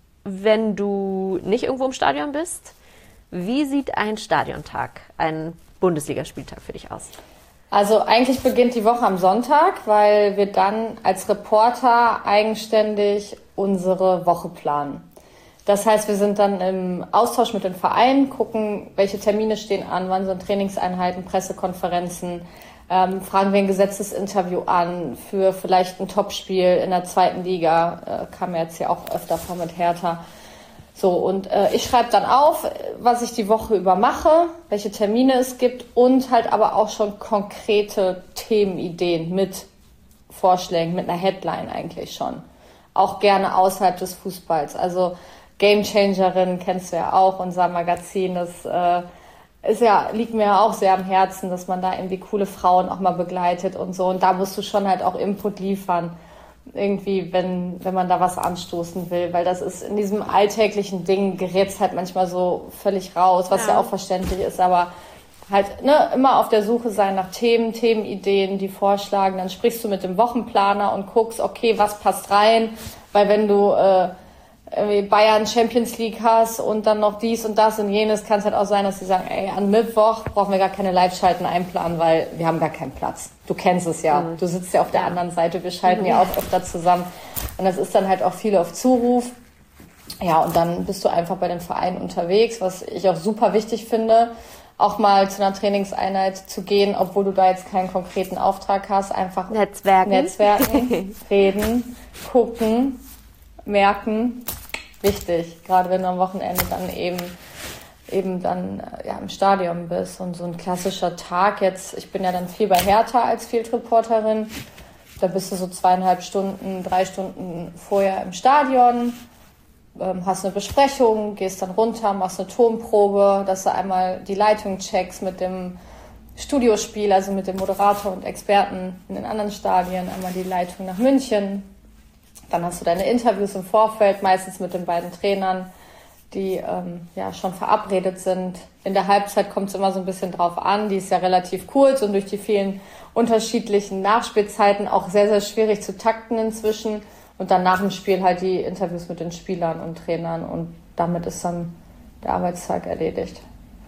B: wenn du nicht irgendwo im Stadion bist? Wie sieht ein Stadiontag, ein Bundesligaspieltag für dich aus?
A: Also eigentlich beginnt die Woche am Sonntag, weil wir dann als Reporter eigenständig unsere Woche planen. Das heißt, wir sind dann im Austausch mit den Vereinen, gucken, welche Termine stehen an, wann sind Trainingseinheiten, Pressekonferenzen, ähm, fragen wir ein Gesetzesinterview an für vielleicht ein Topspiel in der zweiten Liga, äh, kam ja jetzt ja auch öfter vor mit Hertha. So, und äh, ich schreibe dann auf, was ich die Woche über mache, welche Termine es gibt und halt aber auch schon konkrete Themenideen mit Vorschlägen, mit einer Headline eigentlich schon. Auch gerne außerhalb des Fußballs, also Gamechangerin kennst du ja auch, unser Magazin, das äh, ist ja, liegt mir ja auch sehr am Herzen, dass man da irgendwie coole Frauen auch mal begleitet und so. Und da musst du schon halt auch Input liefern, irgendwie, wenn, wenn man da was anstoßen will. Weil das ist in diesem alltäglichen Ding, gerät's halt manchmal so völlig raus, was ja, ja auch verständlich ist, aber halt ne, immer auf der Suche sein nach Themen, Themenideen, die vorschlagen. Dann sprichst du mit dem Wochenplaner und guckst, okay, was passt rein, weil wenn du äh, Bayern Champions League hast und dann noch dies und das und jenes, kann es halt auch sein, dass sie sagen, ey, an Mittwoch brauchen wir gar keine Live-Schalten einplanen, weil wir haben gar keinen Platz. Du kennst es ja. Mhm. Du sitzt ja auf der anderen Seite. Wir schalten mhm. ja auch öfter zusammen. Und das ist dann halt auch viel auf Zuruf. Ja, und dann bist du einfach bei den Vereinen unterwegs, was ich auch super wichtig finde, auch mal zu einer Trainingseinheit zu gehen, obwohl du da jetzt keinen konkreten Auftrag hast. Einfach
B: Netzwerken,
A: Netzwerken reden, gucken, merken, wichtig, gerade wenn du am Wochenende dann eben eben dann ja, im Stadion bist und so ein klassischer Tag jetzt, ich bin ja dann viel bei Hertha als Field Reporterin, da bist du so zweieinhalb Stunden, drei Stunden vorher im Stadion, ähm, hast eine Besprechung, gehst dann runter, machst eine Tonprobe, dass du einmal die Leitung checkst mit dem Studiospiel, also mit dem Moderator und Experten in den anderen Stadien, einmal die Leitung nach München. Dann hast du deine Interviews im Vorfeld, meistens mit den beiden Trainern, die ähm, ja schon verabredet sind. In der Halbzeit kommt es immer so ein bisschen drauf an. Die ist ja relativ kurz und durch die vielen unterschiedlichen Nachspielzeiten auch sehr, sehr schwierig zu takten inzwischen. Und dann nach dem Spiel halt die Interviews mit den Spielern und Trainern. Und damit ist dann der Arbeitstag erledigt.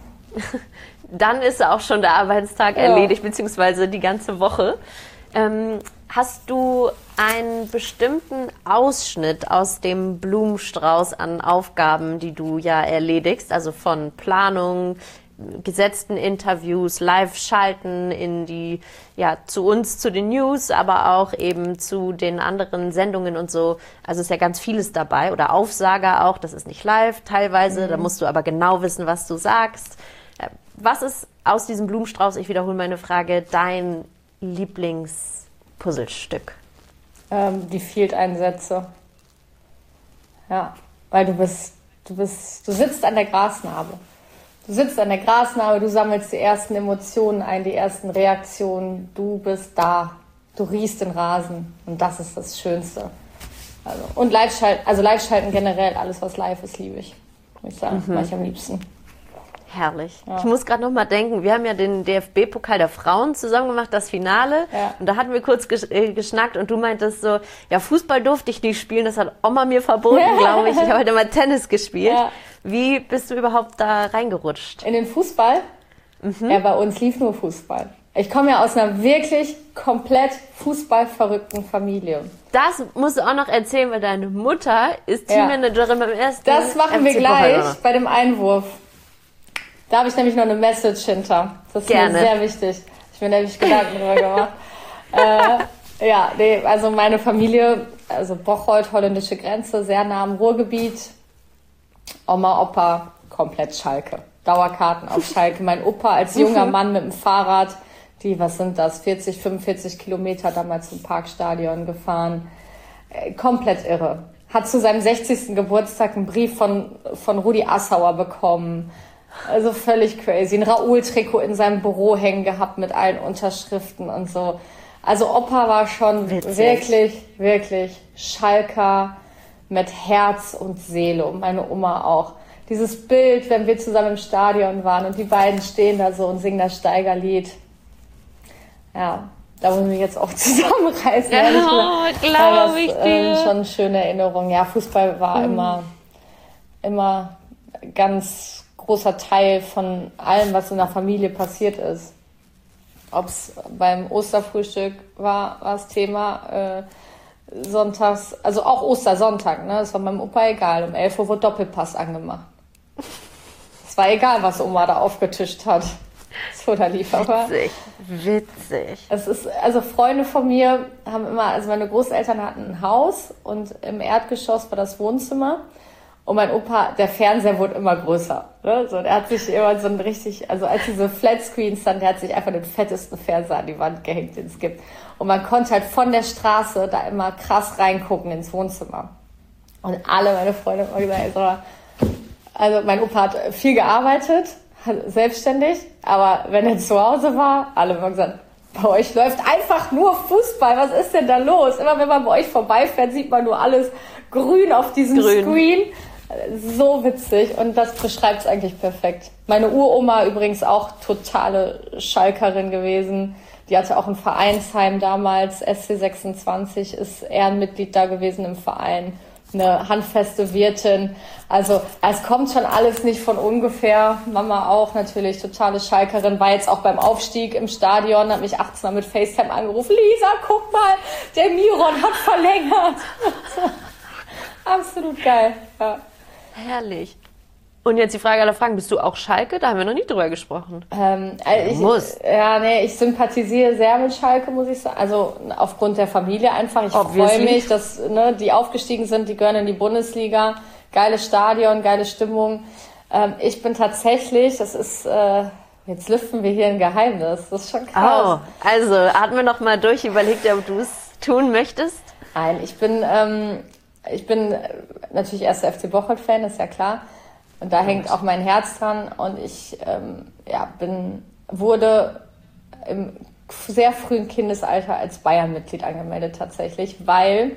B: Dann ist auch schon der Arbeitstag ja. erledigt, beziehungsweise die ganze Woche. Ähm, hast du einen bestimmten Ausschnitt aus dem Blumenstrauß an Aufgaben, die du ja erledigst, also von Planung, gesetzten Interviews, Live-Schalten in die, ja, zu uns, zu den News, aber auch eben zu den anderen Sendungen und so. Also ist ja ganz vieles dabei oder Aufsager auch, das ist nicht live teilweise, mhm. da musst du aber genau wissen, was du sagst. Was ist aus diesem Blumenstrauß, ich wiederhole meine Frage, dein Lieblingspuzzlestück?
A: Ähm, die Field-Einsätze. Ja, weil du bist, du bist, du sitzt an der Grasnarbe. Du sitzt an der Grasnarbe, du sammelst die ersten Emotionen ein, die ersten Reaktionen. Du bist da. Du riechst den Rasen. Und das ist das Schönste. Also, und Live-Schalten, also Live-Schalten generell, alles was live ist, liebe ich. Muss ich sagen, mhm. mache ich am liebsten.
B: Herrlich. Ja. Ich muss gerade noch mal denken, wir haben ja den D F B-Pokal der Frauen zusammen gemacht, das Finale. Ja. Und da hatten wir kurz geschnackt und du meintest so, ja, Fußball durfte ich nicht spielen, das hat Oma mir verboten, ja. glaube ich. Ich habe halt immer Tennis gespielt. Ja. Wie bist du überhaupt da reingerutscht?
A: In den Fußball? Mhm. Ja, bei uns lief nur Fußball. Ich komme ja aus einer wirklich komplett fußballverrückten Familie.
B: Das musst du auch noch erzählen, weil deine Mutter ist Teammanagerin ja. beim ersten
A: Das machen wir gleich bei dem Einwurf. Da habe ich nämlich noch eine Message hinter. Das ist Gerne. mir sehr wichtig. Ich mir nämlich Gedanken drüber gemacht. äh, ja, nee, also meine Familie, also Bocholt, holländische Grenze, sehr nah am Ruhrgebiet. Oma, Opa, komplett Schalke. Dauerkarten auf Schalke. Mein Opa als junger Mann mit dem Fahrrad, die, was sind das, vierzig, fünfundvierzig Kilometer damals zum Parkstadion gefahren. Äh, komplett irre. hat zu seinem sechzigsten Geburtstag einen Brief von, von Rudi Assauer bekommen. Also völlig crazy. Ein Raoul-Trikot in seinem Büro hängen gehabt mit allen Unterschriften und so. Also Opa war schon Witzig. wirklich, wirklich Schalker mit Herz und Seele und meine Oma auch. Dieses Bild, wenn wir zusammen im Stadion waren und die beiden stehen da so und singen das Steigerlied. Ja, da muss ich mich jetzt auch zusammenreißen.
B: Oh, glaube ich
A: das,
B: dir.
A: Äh, schon eine schöne Erinnerung. Ja, Fußball war mhm. immer, immer ganz großer Teil von allem, was in der Familie passiert ist. Ob es beim Osterfrühstück war, war das Thema. Äh, sonntags, also auch Ostersonntag, ne? Das war meinem Opa egal. Um elf Uhr wurde Doppelpass angemacht. Es war egal, was Oma da aufgetischt hat. So, da lief aber.
B: Witzig, witzig.
A: Es ist, also Freunde von mir haben immer, also meine Großeltern hatten ein Haus und im Erdgeschoss war das Wohnzimmer. Und mein Opa, der Fernseher wurde immer größer. Ne? So, der hat sich immer so ein richtig, also als diese Flatscreens stand, der hat sich einfach den fettesten Fernseher an die Wand gehängt, den es gibt. Und man konnte halt von der Straße da immer krass reingucken ins Wohnzimmer. Und alle meine Freunde haben immer gesagt, also, also mein Opa hat viel gearbeitet, selbstständig, aber wenn er zu Hause war, alle haben gesagt, bei euch läuft einfach nur Fußball, was ist denn da los? Immer wenn man bei euch vorbeifährt, sieht man nur alles grün auf diesem grün. Screen. So witzig und das beschreibt es eigentlich perfekt. Meine Uroma übrigens auch totale Schalkerin gewesen. Die hatte auch ein Vereinsheim damals, S C sechsundzwanzig, ist Ehrenmitglied da gewesen im Verein. Eine handfeste Wirtin. Also es kommt schon alles nicht von ungefähr. Mama auch natürlich, totale Schalkerin. War jetzt auch beim Aufstieg im Stadion, hat mich achtzehnmal mit FaceTime angerufen. Lisa, guck mal, der Miron hat verlängert. Absolut geil, ja.
B: Herrlich. Und jetzt die Frage aller Fragen, bist du auch Schalke? Da haben wir noch nie drüber gesprochen.
A: Ähm, also ich,
B: muss.
A: Ja, nee, ich sympathisiere sehr mit Schalke, muss ich sagen. Also aufgrund der Familie einfach. Ich freue mich, dass ne, die aufgestiegen sind, die gehören in die Bundesliga. Geiles Stadion, geile Stimmung. Ähm, ich bin tatsächlich, das ist, äh, jetzt lüften wir hier ein Geheimnis. Das ist schon krass.
B: Oh, also atme noch mal durch, überleg dir, ob du es tun möchtest.
A: Nein, ich bin, ähm, ich bin natürlich erster F C Bocholt-Fan, ist ja klar. Und da hängt auch mein Herz dran. Und ich ähm, ja, bin, wurde im sehr frühen Kindesalter als Bayern-Mitglied angemeldet tatsächlich, weil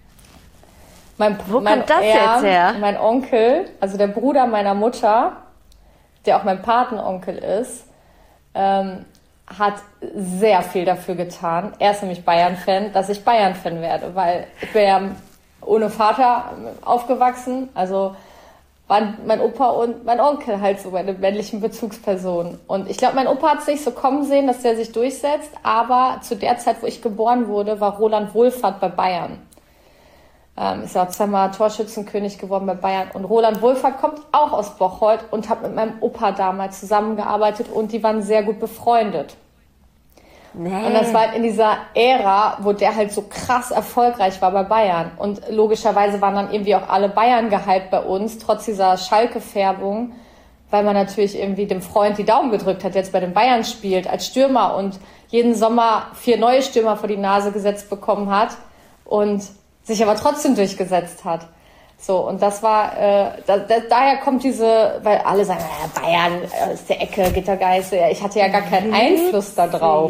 A: mein,
B: Wo
A: mein,
B: kommt das
A: er,
B: jetzt her?
A: mein Onkel, also der Bruder meiner Mutter, der auch mein Patenonkel ist, ähm, hat sehr viel dafür getan. Er ist nämlich Bayern-Fan, dass ich Bayern-Fan werde, weil ich bin ja ohne Vater aufgewachsen, also waren mein Opa und mein Onkel halt so meine männlichen Bezugspersonen. Und ich glaube, mein Opa hat es nicht so kommen sehen, dass der sich durchsetzt, aber zu der Zeit, wo ich geboren wurde, war Roland Wohlfahrt bei Bayern. Ähm, ist ja auch zweimal Torschützenkönig geworden bei Bayern. Und Roland Wohlfahrt kommt auch aus Bocholt und hat mit meinem Opa damals zusammengearbeitet und die waren sehr gut befreundet. Nee. Und das war halt in dieser Ära, wo der halt so krass erfolgreich war bei Bayern. Und logischerweise waren dann irgendwie auch alle Bayern gehypt bei uns, trotz dieser Schalke-Färbung, weil man natürlich irgendwie dem Freund die Daumen gedrückt hat, der jetzt bei den Bayern spielt, als Stürmer und jeden Sommer vier neue Stürmer vor die Nase gesetzt bekommen hat und sich aber trotzdem durchgesetzt hat. So, und das war, äh, da, da, daher kommt diese, weil alle sagen, ja, Bayern äh, ist der Ecke, Gittergeiße. Ich hatte ja gar keinen Einfluss da drauf.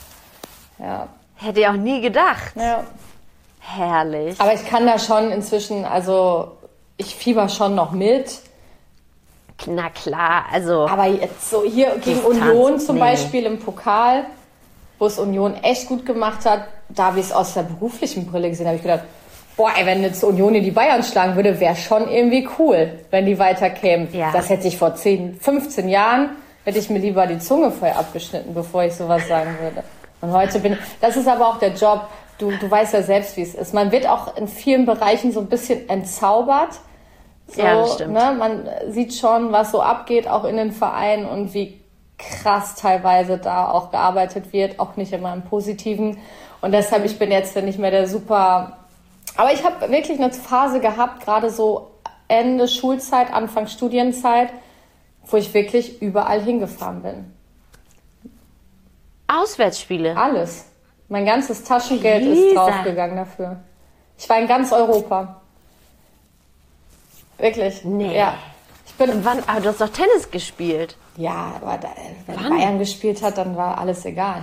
A: Ja.
B: Hätte ich auch nie gedacht.
A: Ja.
B: Herrlich.
A: Aber ich kann da schon inzwischen, also ich fieber schon noch mit.
B: Na klar, also.
A: Aber jetzt so hier gegen Union zum nee. Beispiel im Pokal, wo es Union echt gut gemacht hat, da habe ich es aus der beruflichen Brille gesehen, habe ich gedacht, boah, ey, wenn jetzt Union in die Bayern schlagen würde, wäre schon irgendwie cool, wenn die weiterkämen. Ja. Das hätte ich vor zehn, fünfzehn Jahren, hätte ich mir lieber die Zunge vorher abgeschnitten, bevor ich sowas sagen würde. Und heute bin ich, das ist aber auch der Job, du, du weißt ja selbst, wie es ist. Man wird auch in vielen Bereichen so ein bisschen entzaubert. So,
B: ja, das stimmt.
A: Ne? Man sieht schon, was so abgeht, auch in den Vereinen und wie krass teilweise da auch gearbeitet wird, auch nicht immer im Positiven. Und deshalb, ich bin jetzt nicht mehr der super... Aber ich habe wirklich eine Phase gehabt, gerade so Ende Schulzeit, Anfang Studienzeit, wo ich wirklich überall hingefahren bin.
B: Auswärtsspiele?
A: Alles. Mein ganzes Taschengeld
B: Lisa.
A: ist draufgegangen dafür. Ich war in ganz Europa. wirklich.
B: Nee.
A: Ja. Ich bin,
B: Und wann, aber du hast doch Tennis gespielt.
A: ja, aber da, wenn
B: Wann?
A: Bayern gespielt hat, dann war alles egal.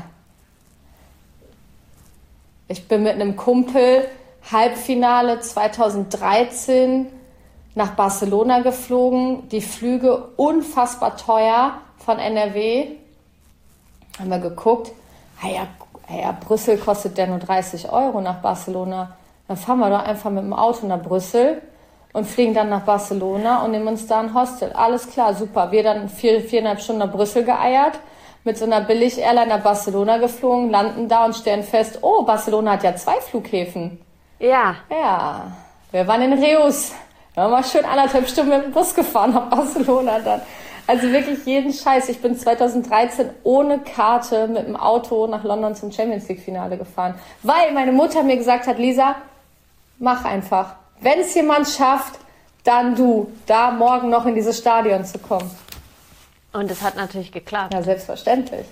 A: Ich bin mit einem Kumpel Halbfinale zweitausenddreizehn nach Barcelona geflogen. Die Flüge unfassbar teuer von N R W. Haben wir geguckt. Ah ja, ah ja, Brüssel kostet ja nur dreißig Euro nach Barcelona. Dann fahren wir doch einfach mit dem Auto nach Brüssel und fliegen dann nach Barcelona und nehmen uns da ein Hostel. Alles klar, super. Wir dann vier, viereinhalb Stunden nach Brüssel geeiert, mit so einer Billig-Airline nach Barcelona geflogen, landen da und stellen fest, oh, Barcelona hat ja zwei Flughäfen.
B: Ja.
A: Ja, wir waren in Reus. Wir haben mal schön anderthalb Stunden mit dem Bus gefahren nach Barcelona dann. Also wirklich jeden Scheiß. Ich bin zweitausenddreizehn ohne Karte mit dem Auto nach London zum Champions League Finale gefahren. Weil meine Mutter mir gesagt hat, Lisa, mach einfach. Wenn es jemand schafft, dann du, da morgen noch in dieses Stadion zu kommen.
B: Und es hat natürlich geklappt.
A: Ja, selbstverständlich.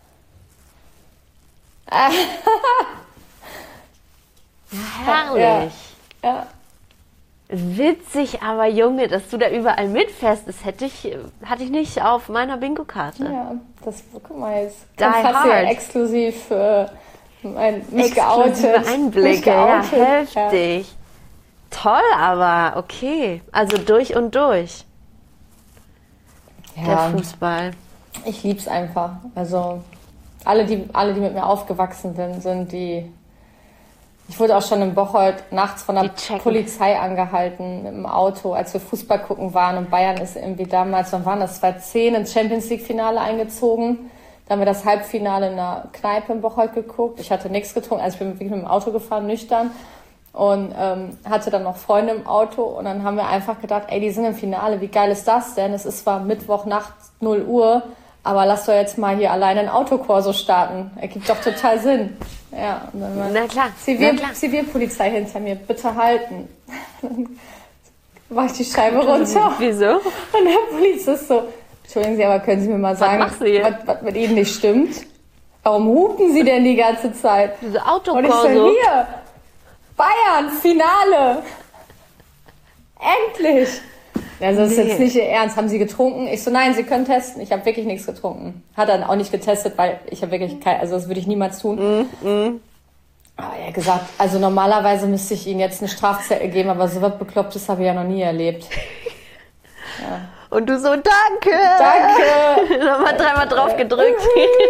B: Herrlich.
A: Ja. Ja.
B: Witzig, aber Junge, dass du da überall mitfährst, das hätte ich, hatte ich nicht auf meiner Bingo-Karte.
A: Ja, das, guck mal jetzt.
B: Die
A: Das hast du ja
B: Hard.
A: exklusiv äh, mein, mich
B: Exklusive
A: geoutet.
B: Einblicke,
A: Mich
B: ja,
A: geoutet.
B: heftig. Toll, aber okay. Also durch und durch,
A: Ja,
B: der
A: ja,
B: Fußball.
A: ich lieb's einfach. Also alle die, alle, die mit mir aufgewachsen sind, sind die... Ich wurde auch schon in Bocholt nachts von der
B: Die checken.
A: Polizei angehalten mit dem Auto, als wir Fußball gucken waren. Und Bayern ist irgendwie damals, wann waren das, zweitausendzehn ins Champions League Finale eingezogen. Da haben wir das Halbfinale in einer Kneipe in Bocholt geguckt. Ich hatte nichts getrunken, also ich bin wirklich mit dem Auto gefahren, nüchtern. Und ähm, hatte dann noch Freunde im Auto. Und dann haben wir einfach gedacht, ey, die sind im Finale, wie geil ist das denn? Es ist zwar Mittwochnacht null Uhr, aber lass doch jetzt mal hier alleine ein Autokorso starten. Ergibt doch total Sinn. Ja, und dann war
B: Na klar,
A: Zivil,
B: na klar.
A: Zivilpolizei hinter mir, bitte halten. Dann mach ich die Scheibe runter.
B: Wieso?
A: Und der Polizist so, entschuldigen Sie, aber können Sie mir mal sagen,
B: machst du hier?
A: was, was mit Ihnen nicht stimmt? Warum hupen Sie denn die ganze Zeit?
B: Diese
A: Und ich so,
B: Autokorso.
A: hier, Bayern, Finale. Endlich. Also das ist
B: Nee.
A: jetzt nicht Ihr Ernst. Haben Sie getrunken? Ich so, nein, Sie können testen. Ich habe wirklich nichts getrunken. Hat dann auch nicht getestet, weil ich habe wirklich kein, also das würde ich niemals tun.
B: Mm,
A: Aber er hat gesagt, also normalerweise müsste ich Ihnen jetzt eine Strafzettel geben, aber so was Beklopptes habe ich ja noch nie erlebt.
B: Und du so, danke.
A: Danke.
B: Nochmal dreimal drauf gedrückt.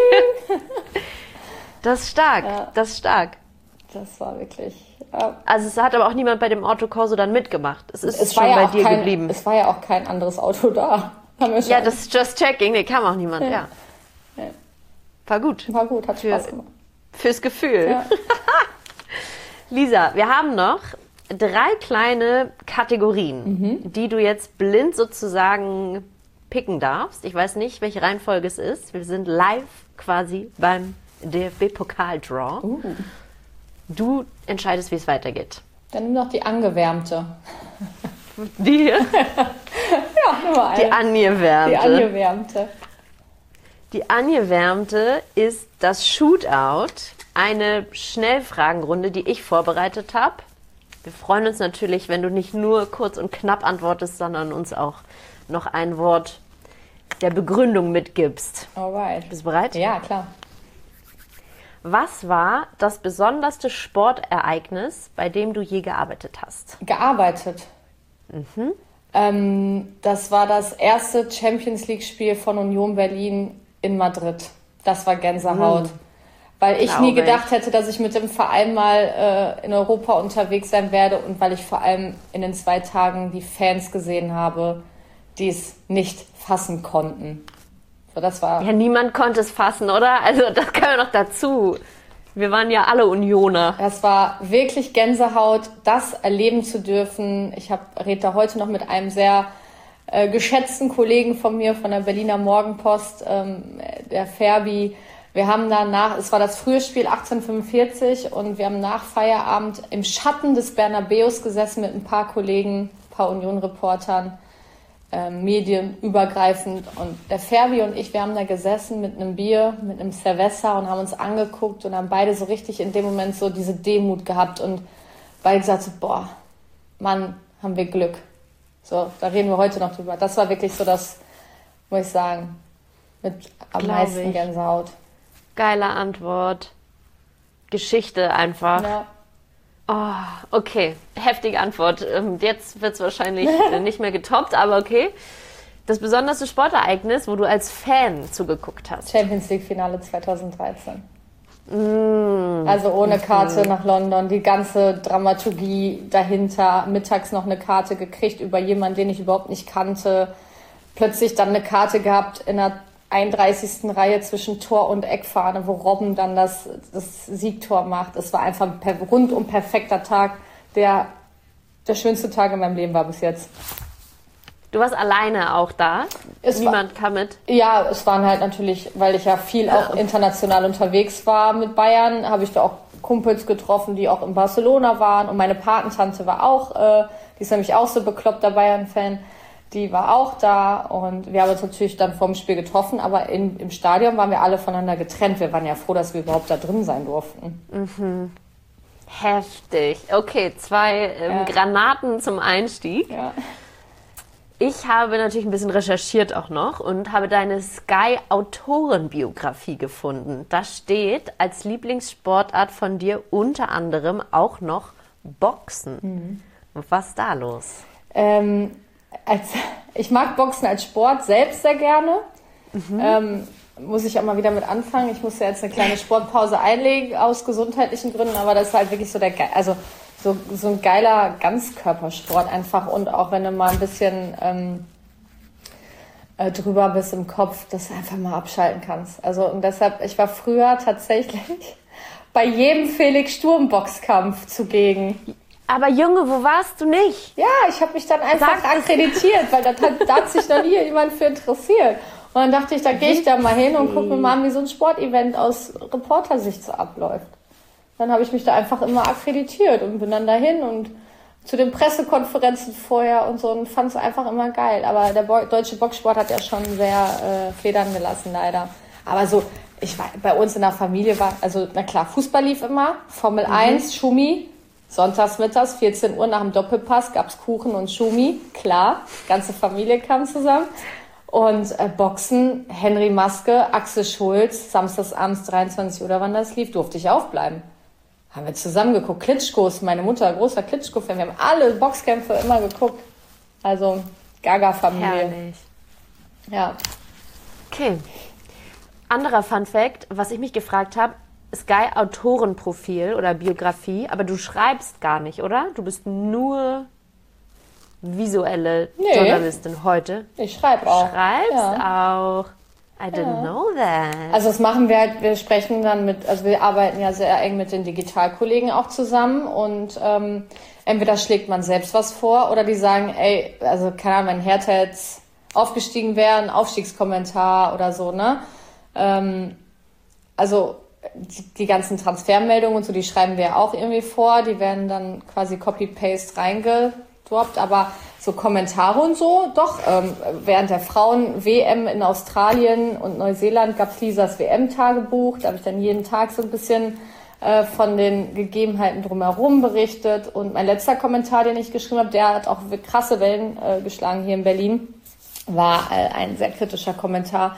B: Das ist stark,
A: Ja.
B: das ist stark.
A: Das war wirklich... Ja.
B: Also es hat aber auch niemand bei dem Autokorso dann mitgemacht. Es ist
A: Es
B: schon
A: war, ja
B: bei
A: auch
B: dir
A: kein,
B: geblieben.
A: es war ja auch kein anderes Auto da. Haben wir schon.
B: Ja, das ist just checking. Nee, kam auch niemand, ja.
A: Ja.
B: War gut.
A: war gut, hat
B: Für-
A: Spaß gemacht.
B: Fürs Gefühl.
A: Ja.
B: Lisa, wir haben noch drei kleine Kategorien,
A: Mhm.
B: die du jetzt blind sozusagen picken darfst. Ich weiß nicht, welche Reihenfolge es ist. Wir sind live quasi beim D F B-Pokal-Draw.
A: Uh,
B: Du entscheidest, wie es weitergeht.
A: dann nimm doch die angewärmte.
B: Die,
A: Ja, nimm mal
B: die
A: eine.
B: angewärmte.
A: Die angewärmte.
B: Die angewärmte ist das Shootout, eine Schnellfragenrunde, die ich vorbereitet habe. Wir freuen uns natürlich, wenn du nicht nur kurz und knapp antwortest, sondern uns auch noch ein Wort der Begründung mitgibst.
A: Alright.
B: Bist du bereit?
A: Ja, klar.
B: Was war das besonderste Sportereignis, bei dem du je gearbeitet hast?
A: Gearbeitet.
B: Mhm.
A: Ähm, das war das erste Champions League-Spiel von Union Berlin in Madrid. Das war Gänsehaut. Weil ich nie
B: Glaube ich.
A: gedacht hätte, dass ich mit dem Verein mal äh, in Europa unterwegs sein werde und weil ich vor allem in den zwei Tagen die Fans gesehen habe, die es nicht fassen konnten. So, das war
B: Ja, niemand konnte es fassen, oder? Also das kann noch dazu. Wir waren ja alle Unioner.
A: Das war wirklich Gänsehaut, das erleben zu dürfen. Ich hab, rede da heute noch mit einem sehr äh, geschätzten Kollegen von mir, von der Berliner Morgenpost, ähm, der Ferbi. Wir haben danach, es war das frühe Spiel achtzehnhundertfünfundvierzig und wir haben nach Feierabend im Schatten des Bernabäus gesessen mit ein paar Kollegen, ein paar Union-Reportern, ähm, medienübergreifend. Und der Ferbi und ich, wir haben da gesessen mit einem Bier, mit einem Cerveza und haben uns angeguckt und haben beide so richtig in dem Moment so diese Demut gehabt und beide gesagt so, boah, Mann, haben wir Glück. So, da reden wir heute noch drüber. Das war wirklich so das, muss ich sagen, mit am
B: Glaub
A: meisten
B: ich.
A: Gänsehaut.
B: Geile Antwort. Geschichte einfach.
A: Ja.
B: Oh, okay. Heftige Antwort. Ähm, Jetzt wird es wahrscheinlich äh, nicht mehr getoppt, aber okay. Das besonderste Sportereignis, wo du als Fan zugeguckt hast.
A: Champions League Finale zweitausenddreizehn.
B: Mm.
A: Also ohne Karte nach London, die ganze Dramaturgie dahinter, mittags noch eine Karte gekriegt über jemanden, den ich überhaupt nicht kannte, plötzlich dann eine Karte gehabt in der einunddreißigsten Reihe zwischen Tor und Eckfahne, wo Robben dann das, das Siegtor macht. Es war einfach ein per- rundum perfekter Tag, der der schönste Tag in meinem Leben war bis jetzt.
B: Du warst alleine auch da?
A: Es
B: Niemand kam mit?
A: Ja, es waren halt natürlich, weil ich ja viel auch international unterwegs war mit Bayern, habe ich da auch Kumpels getroffen, die auch in Barcelona waren. Und meine Patentante war auch, äh, die ist nämlich auch so bekloppter Bayern-Fan, die war auch da. Und wir haben uns natürlich dann vorm Spiel getroffen, aber in, im Stadion waren wir alle voneinander getrennt. Wir waren ja froh, dass wir überhaupt da drin sein durften.
B: Mhm. Heftig. Okay, zwei ähm,
A: Ja.
B: Granaten zum Einstieg.
A: Ja.
B: Ich habe natürlich ein bisschen recherchiert auch noch und habe deine Sky-Autorenbiografie gefunden. Da steht als Lieblingssportart von dir unter anderem auch noch Boxen.
A: Mhm.
B: Was ist da los?
A: Ähm, als, ich mag Boxen als Sport selbst sehr gerne.
B: Mhm.
A: Ähm, muss ich auch mal wieder mit anfangen. Ich musste jetzt eine kleine Sportpause einlegen aus gesundheitlichen Gründen, aber das ist halt wirklich so der, Ge- also so, so ein geiler Ganzkörpersport einfach, und auch wenn du mal ein bisschen ähm, äh, drüber bist im Kopf, dass du einfach mal abschalten kannst. Also und deshalb, ich war früher tatsächlich bei jedem Felix Sturm Boxkampf zugegen.
B: Aber Junge, wo warst du nicht?
A: Ja, ich habe mich dann einfach
B: Sag es.
A: akkreditiert, weil das hat, da hat sich noch nie jemand für interessiert. Und dann dachte ich, da gehe ich da mal hin und gucke mir mal an, wie so ein Sportevent aus Reportersicht so abläuft. Dann habe ich mich da einfach immer akkreditiert und bin dann dahin und zu den Pressekonferenzen vorher und so und fand es einfach immer geil. Aber der Bo- deutsche Boxsport hat ja schon sehr äh, Federn gelassen, leider. Aber so, ich war, bei uns in der Familie war, also na klar, Fußball lief immer, Formel eins, Schumi, sonntags mittags, vierzehn Uhr nach dem Doppelpass gab's Kuchen und Schumi, klar, ganze Familie kam zusammen. Und äh, Boxen, Henry Maske, Axel Schulz, samstags abends dreiundzwanzig Uhr, oder wann das lief, durfte ich aufbleiben. Haben wir zusammen geguckt. Klitschkos, meine Mutter, großer Klitschko-Fan. Wir haben alle Boxkämpfe immer geguckt. Also, Gaga-Familie.
B: Herrlich.
A: Ja.
B: Okay. Anderer Fun Fact, was ich mich gefragt habe, Sky-Autorenprofil oder Biografie, aber du schreibst gar nicht, oder? Du bist nur visuelle
A: Nee.
B: Journalistin heute.
A: Ich schreibe auch.
B: Schreibst
A: Ja.
B: auch. I didn't know that.
A: Also das machen wir halt, wir sprechen dann mit, also wir arbeiten ja sehr eng mit den Digitalkollegen auch zusammen und ähm, entweder schlägt man selbst was vor oder die sagen, ey, also keine Ahnung, wenn Hertha jetzt aufgestiegen wäre, ein Aufstiegskommentar oder so, ne? Ähm, also die, die ganzen Transfermeldungen und so, die schreiben wir auch irgendwie vor, die werden dann quasi Copy-Paste reingedroppt, aber so Kommentare und so, doch, ähm, während der Frauen-W M in Australien und Neuseeland gab es Lisas W M-Tagebuch, da habe ich dann jeden Tag so ein bisschen äh, von den Gegebenheiten drumherum berichtet und mein letzter Kommentar, den ich geschrieben habe, der hat auch krasse Wellen äh, geschlagen hier in Berlin, war äh, ein sehr kritischer Kommentar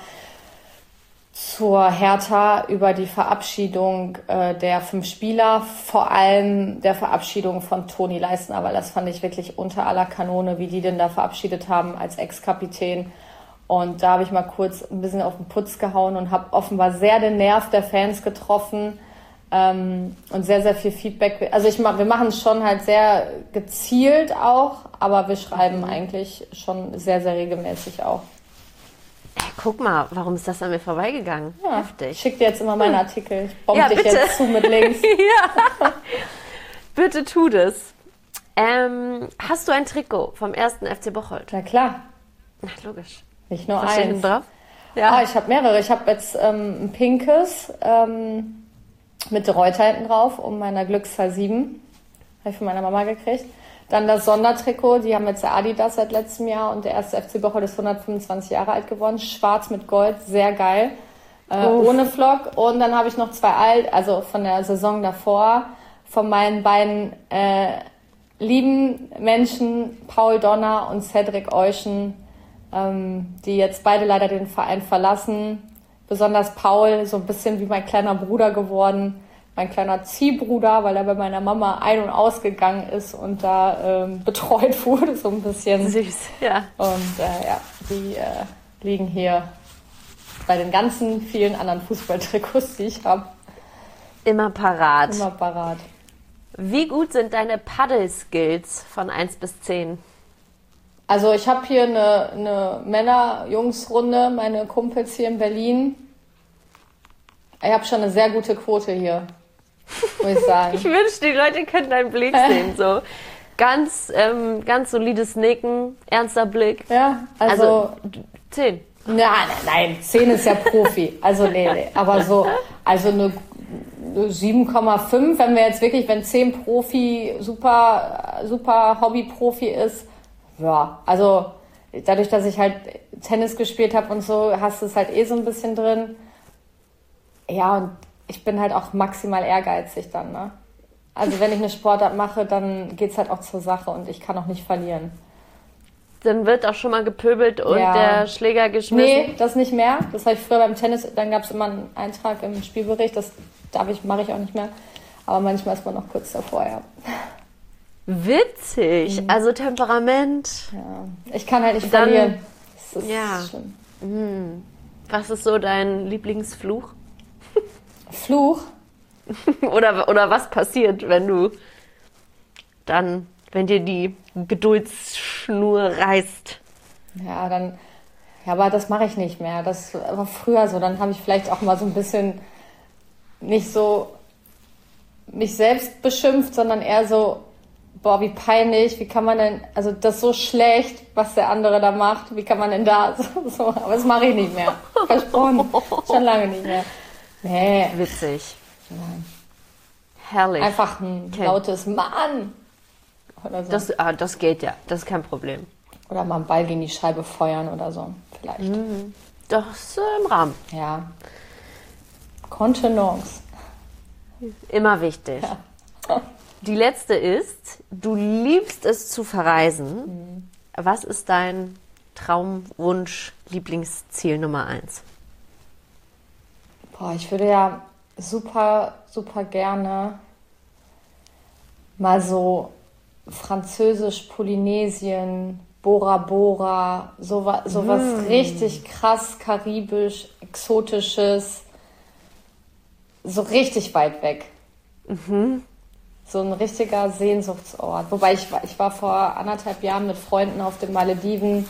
A: zur Hertha über die Verabschiedung äh, der fünf Spieler, vor allem der Verabschiedung von Toni Leistner, weil das fand ich wirklich unter aller Kanone, wie die den da verabschiedet haben als Ex-Kapitän. Und da habe ich mal kurz ein bisschen auf den Putz gehauen und habe offenbar sehr den Nerv der Fans getroffen ähm, und sehr, sehr viel Feedback. Also ich mach, wir machen es schon halt sehr gezielt auch, aber wir schreiben mhm. eigentlich schon sehr, sehr regelmäßig auch.
B: Ey, guck mal, warum ist das an mir vorbeigegangen?
A: Ja,
B: Heftig.
A: ich schicke dir jetzt immer meine Artikel. Ich bombe
B: Ja,
A: dich
B: bitte.
A: jetzt zu mit Links.
B: Ja, bitte tu das. Ähm, hast du ein Trikot vom ersten F C Bocholt?
A: Na klar,
B: Na, logisch.
A: nicht nur
B: Was steht
A: eins.
B: denn drauf?
A: Ah, ich habe mehrere. Ich habe jetzt ähm, ein pinkes ähm, mit Reuter hinten drauf, um meiner Glückszahl sieben. Habe ich von meiner Mama gekriegt. Dann das Sondertrikot, die haben jetzt der Adidas seit letztem Jahr und der erste F C Bocholt ist hundertfünfundzwanzig Jahre alt geworden. Schwarz mit Gold, sehr geil. Äh, ohne Flock. Und dann habe ich noch zwei alt, also von der Saison davor, von meinen beiden äh, lieben Menschen, Paul Donner und Cedric Euschen, ähm, die jetzt beide leider den Verein verlassen. Besonders Paul, so ein bisschen wie mein kleiner Bruder geworden, mein kleiner Ziehbruder, weil er bei meiner Mama ein- und ausgegangen ist und da ähm, betreut wurde, so ein bisschen.
B: Süß, ja.
A: Und äh, ja, die äh, liegen hier bei den ganzen vielen anderen Fußballtrikots, die ich habe.
B: Immer parat.
A: Immer parat.
B: Wie gut sind deine Paddle-Skills von eins bis zehn?
A: Also ich habe hier eine, eine Männer-Jungs-Runde, meine Kumpels hier in Berlin. Ich habe schon eine sehr gute Quote hier, muss ich sagen.
B: Ich wünschte, die Leute könnten deinen Blick sehen. So ganz, ähm, ganz solides Nicken, ernster Blick.
A: Ja, also...
B: also zehn.
A: Nein, nein, nein, zehn ist ja Profi. Also nee, nee. Aber so, also eine sieben Komma fünf, wenn wir jetzt wirklich, wenn zehn Profi, super, super Hobby-Profi ist, ja, also dadurch, dass ich halt Tennis gespielt habe und so, hast du es halt eh so ein bisschen drin. Ja, und ich bin halt auch maximal ehrgeizig dann, ne? Also wenn ich eine Sportart mache, dann geht's halt auch zur Sache und ich kann auch nicht verlieren.
B: Dann wird auch schon mal gepöbelt und
A: Ja.
B: der Schläger geschmissen.
A: Nee, das nicht mehr. Das habe ich früher beim Tennis, dann gab es immer einen Eintrag im Spielbericht, das darf ich, mache ich auch nicht mehr. Aber manchmal ist man noch kurz davor, ja.
B: Witzig.
A: Mhm.
B: Also Temperament.
A: ja. Ich kann halt nicht
B: Dann-
A: verlieren. Das ist
B: Ja.
A: schlimm.
B: Was ist so dein Lieblingsfluch?
A: Fluch?
B: oder, oder was passiert, wenn du dann, wenn dir die Geduldsschnur reißt?
A: Ja, dann, ja, aber das mache ich nicht mehr. Das war früher so. Dann habe ich vielleicht auch mal so ein bisschen nicht so mich selbst beschimpft, sondern eher so, boah, wie peinlich, wie kann man denn, also das ist so schlecht, was der andere da macht, wie kann man denn da, so, so. Aber das mache ich nicht mehr. Versprochen. Schon lange nicht mehr. Nee,
B: Witzig. Herrlich.
A: einfach ein
B: Okay.
A: lautes Mann. Oder so.
B: Das, ah, das geht ja, das ist kein Problem.
A: Oder mal einen Ball gegen die Scheibe feuern oder so, vielleicht.
B: Das ist äh, im Rahmen.
A: Ja. Kontenance.
B: Immer wichtig. Die letzte ist, du liebst es zu verreisen. Was ist dein Traumwunsch, Lieblingsziel Nummer eins?
A: Boah, ich würde ja super, super gerne mal so französisch, Polynesien, Bora Bora, sowas, sowas richtig krass karibisch, exotisches, so richtig weit weg. So ein richtiger Sehnsuchtsort. Wobei ich war, ich war vor anderthalb Jahren mit Freunden auf den Malediven.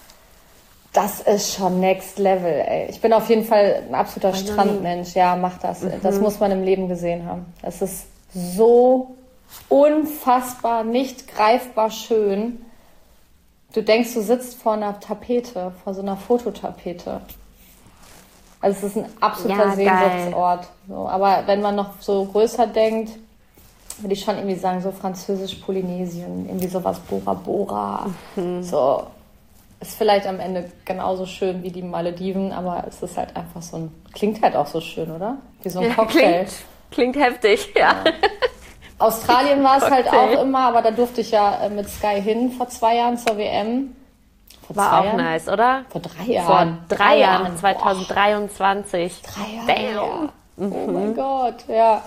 A: Das ist schon next level, ey. Ich bin auf jeden Fall ein absoluter Strandmensch. Ja, mach das. Das muss man im Leben gesehen haben. Es ist so unfassbar, nicht greifbar schön. Du denkst, du sitzt vor einer Tapete, vor so einer Fototapete. Also es ist ein absoluter
B: Ja, geil.
A: Sehnsuchtsort. So, aber wenn man noch so größer denkt, würde ich schon irgendwie sagen, so französisch-Polynesien, irgendwie sowas Bora Bora. So, ist vielleicht am Ende genauso schön wie die Malediven, aber es ist halt einfach so ein, klingt halt auch so schön, oder? Wie so ein Cocktail.
B: Klingt, klingt heftig, ja.
A: Australien war es halt
B: Cocktail.
A: auch immer, aber da durfte ich ja äh, mit Sky hin vor zwei Jahren zur W M. Vor
B: War
A: zwei
B: auch
A: Jahren?
B: nice, oder?
A: Vor drei Jahren.
B: Vor drei Jahren,
A: Boah,
B: zwanzig dreiundzwanzig.
A: drei Jahre.
B: Damn.
A: Ja. Oh mein Gott, ja.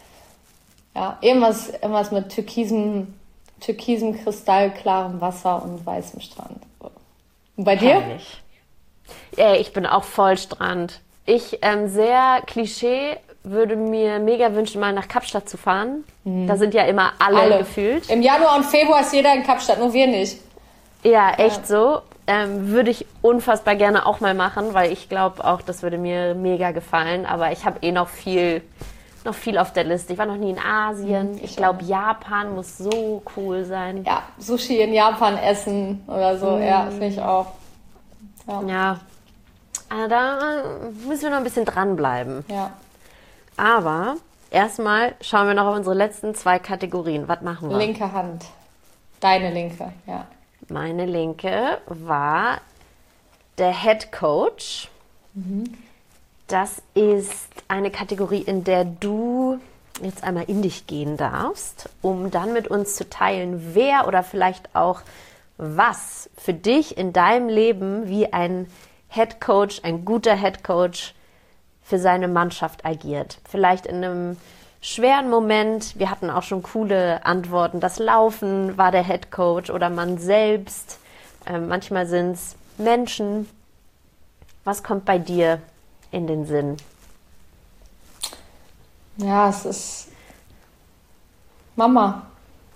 A: Ja, irgendwas, irgendwas mit türkisem, türkisem, kristallklarem Wasser und weißem Strand. Und bei dir?
B: Herrlich. Ey, ich bin auch voll Strand. Ich, ähm, sehr Klischee, würde mir mega wünschen, mal nach Kapstadt zu fahren. Da sind ja immer alle,
A: Alle.
B: gefühlt.
A: Im Januar und Februar ist jeder in Kapstadt, nur wir nicht.
B: Ja, echt so. Ähm, würde ich unfassbar gerne auch mal machen, weil ich glaube auch, das würde mir mega gefallen. Aber ich habe eh noch viel, noch viel auf der Liste. Ich war noch nie in Asien. Ich glaube, Japan muss so cool sein.
A: Ja, Sushi in Japan essen oder so, ja, finde ich auch.
B: Ja, also da müssen wir noch ein bisschen dranbleiben.
A: Ja.
B: Aber erstmal schauen wir noch auf unsere letzten zwei Kategorien. Was machen wir?
A: Linke Hand. Deine linke, ja.
B: Meine linke war der Head Coach. Das ist eine Kategorie, in der du jetzt einmal in dich gehen darfst, um dann mit uns zu teilen, wer oder vielleicht auch was für dich in deinem Leben wie ein Head Coach, ein guter Head Coach für seine Mannschaft agiert. Vielleicht in einem schweren Moment, wir hatten auch schon coole Antworten, das Laufen war der Head Coach oder man selbst, äh, manchmal sind es Menschen. Was kommt bei dir in den Sinn?
A: Ja, es ist Mama.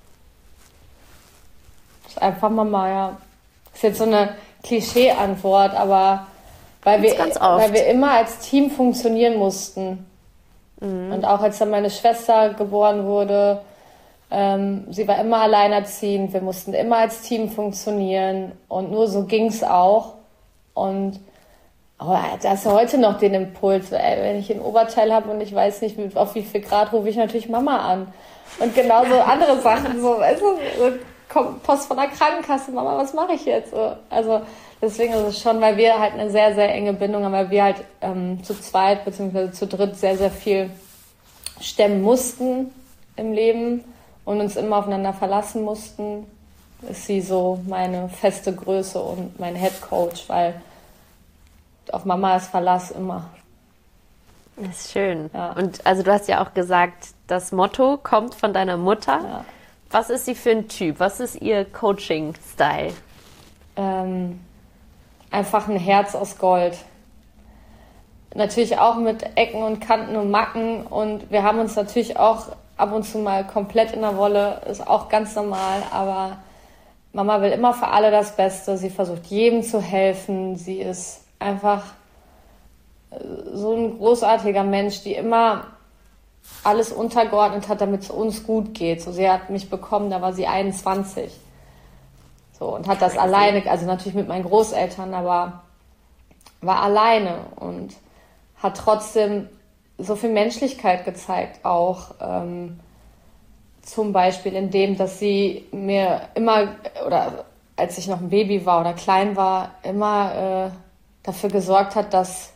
A: Es ist einfach Mama, ja. Ist jetzt so eine Klischee-Antwort, aber weil wir, weil wir immer als Team funktionieren mussten. Mhm. Und auch als dann meine Schwester geboren wurde, ähm, sie war immer alleinerziehend, wir mussten immer als Team funktionieren und nur so ging's auch. Und aber da hast du heute noch den Impuls, ey, wenn ich ein Oberteil habe und ich weiß nicht, auf wie viel Grad, rufe ich natürlich Mama an. Und genauso andere Sachen, so, weißt du, so, kommt Post von der Krankenkasse, Mama, was mache ich jetzt? So, also deswegen ist es schon, weil wir halt eine sehr, sehr enge Bindung haben, weil wir halt ähm, zu zweit bzw. zu dritt sehr, sehr viel stemmen mussten im Leben und uns immer aufeinander verlassen mussten, ist sie so meine feste Größe und mein Head Coach, weil auf Mama ist Verlass immer.
B: Das ist schön. Ja. Und also du hast ja auch gesagt, das Motto kommt von deiner Mutter. Ja. Was ist sie für ein Typ? Was ist ihr Coaching-Style?
A: Ähm, einfach ein Herz aus Gold. Natürlich auch mit Ecken und Kanten und Macken. Und wir haben uns natürlich auch ab und zu mal komplett in der Wolle. Ist auch ganz normal. Aber Mama will immer für alle das Beste. Sie versucht jedem zu helfen. Sie ist einfach so ein großartiger Mensch, die immer alles untergeordnet hat, damit es uns gut geht. So, sie hat mich bekommen, da war sie einundzwanzig. So, und hat das alleine, also natürlich mit meinen Großeltern, aber war alleine und hat trotzdem so viel Menschlichkeit gezeigt, auch ähm, zum Beispiel in dem, dass sie mir immer, oder als ich noch ein Baby war oder klein war, immer äh, dafür gesorgt hat, dass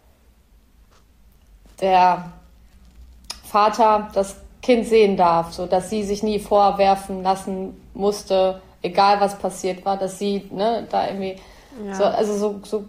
A: der Vater das Kind sehen darf, so dass sie sich nie vorwerfen lassen musste, egal was passiert war, dass sie ne, da irgendwie ja. so, also so, so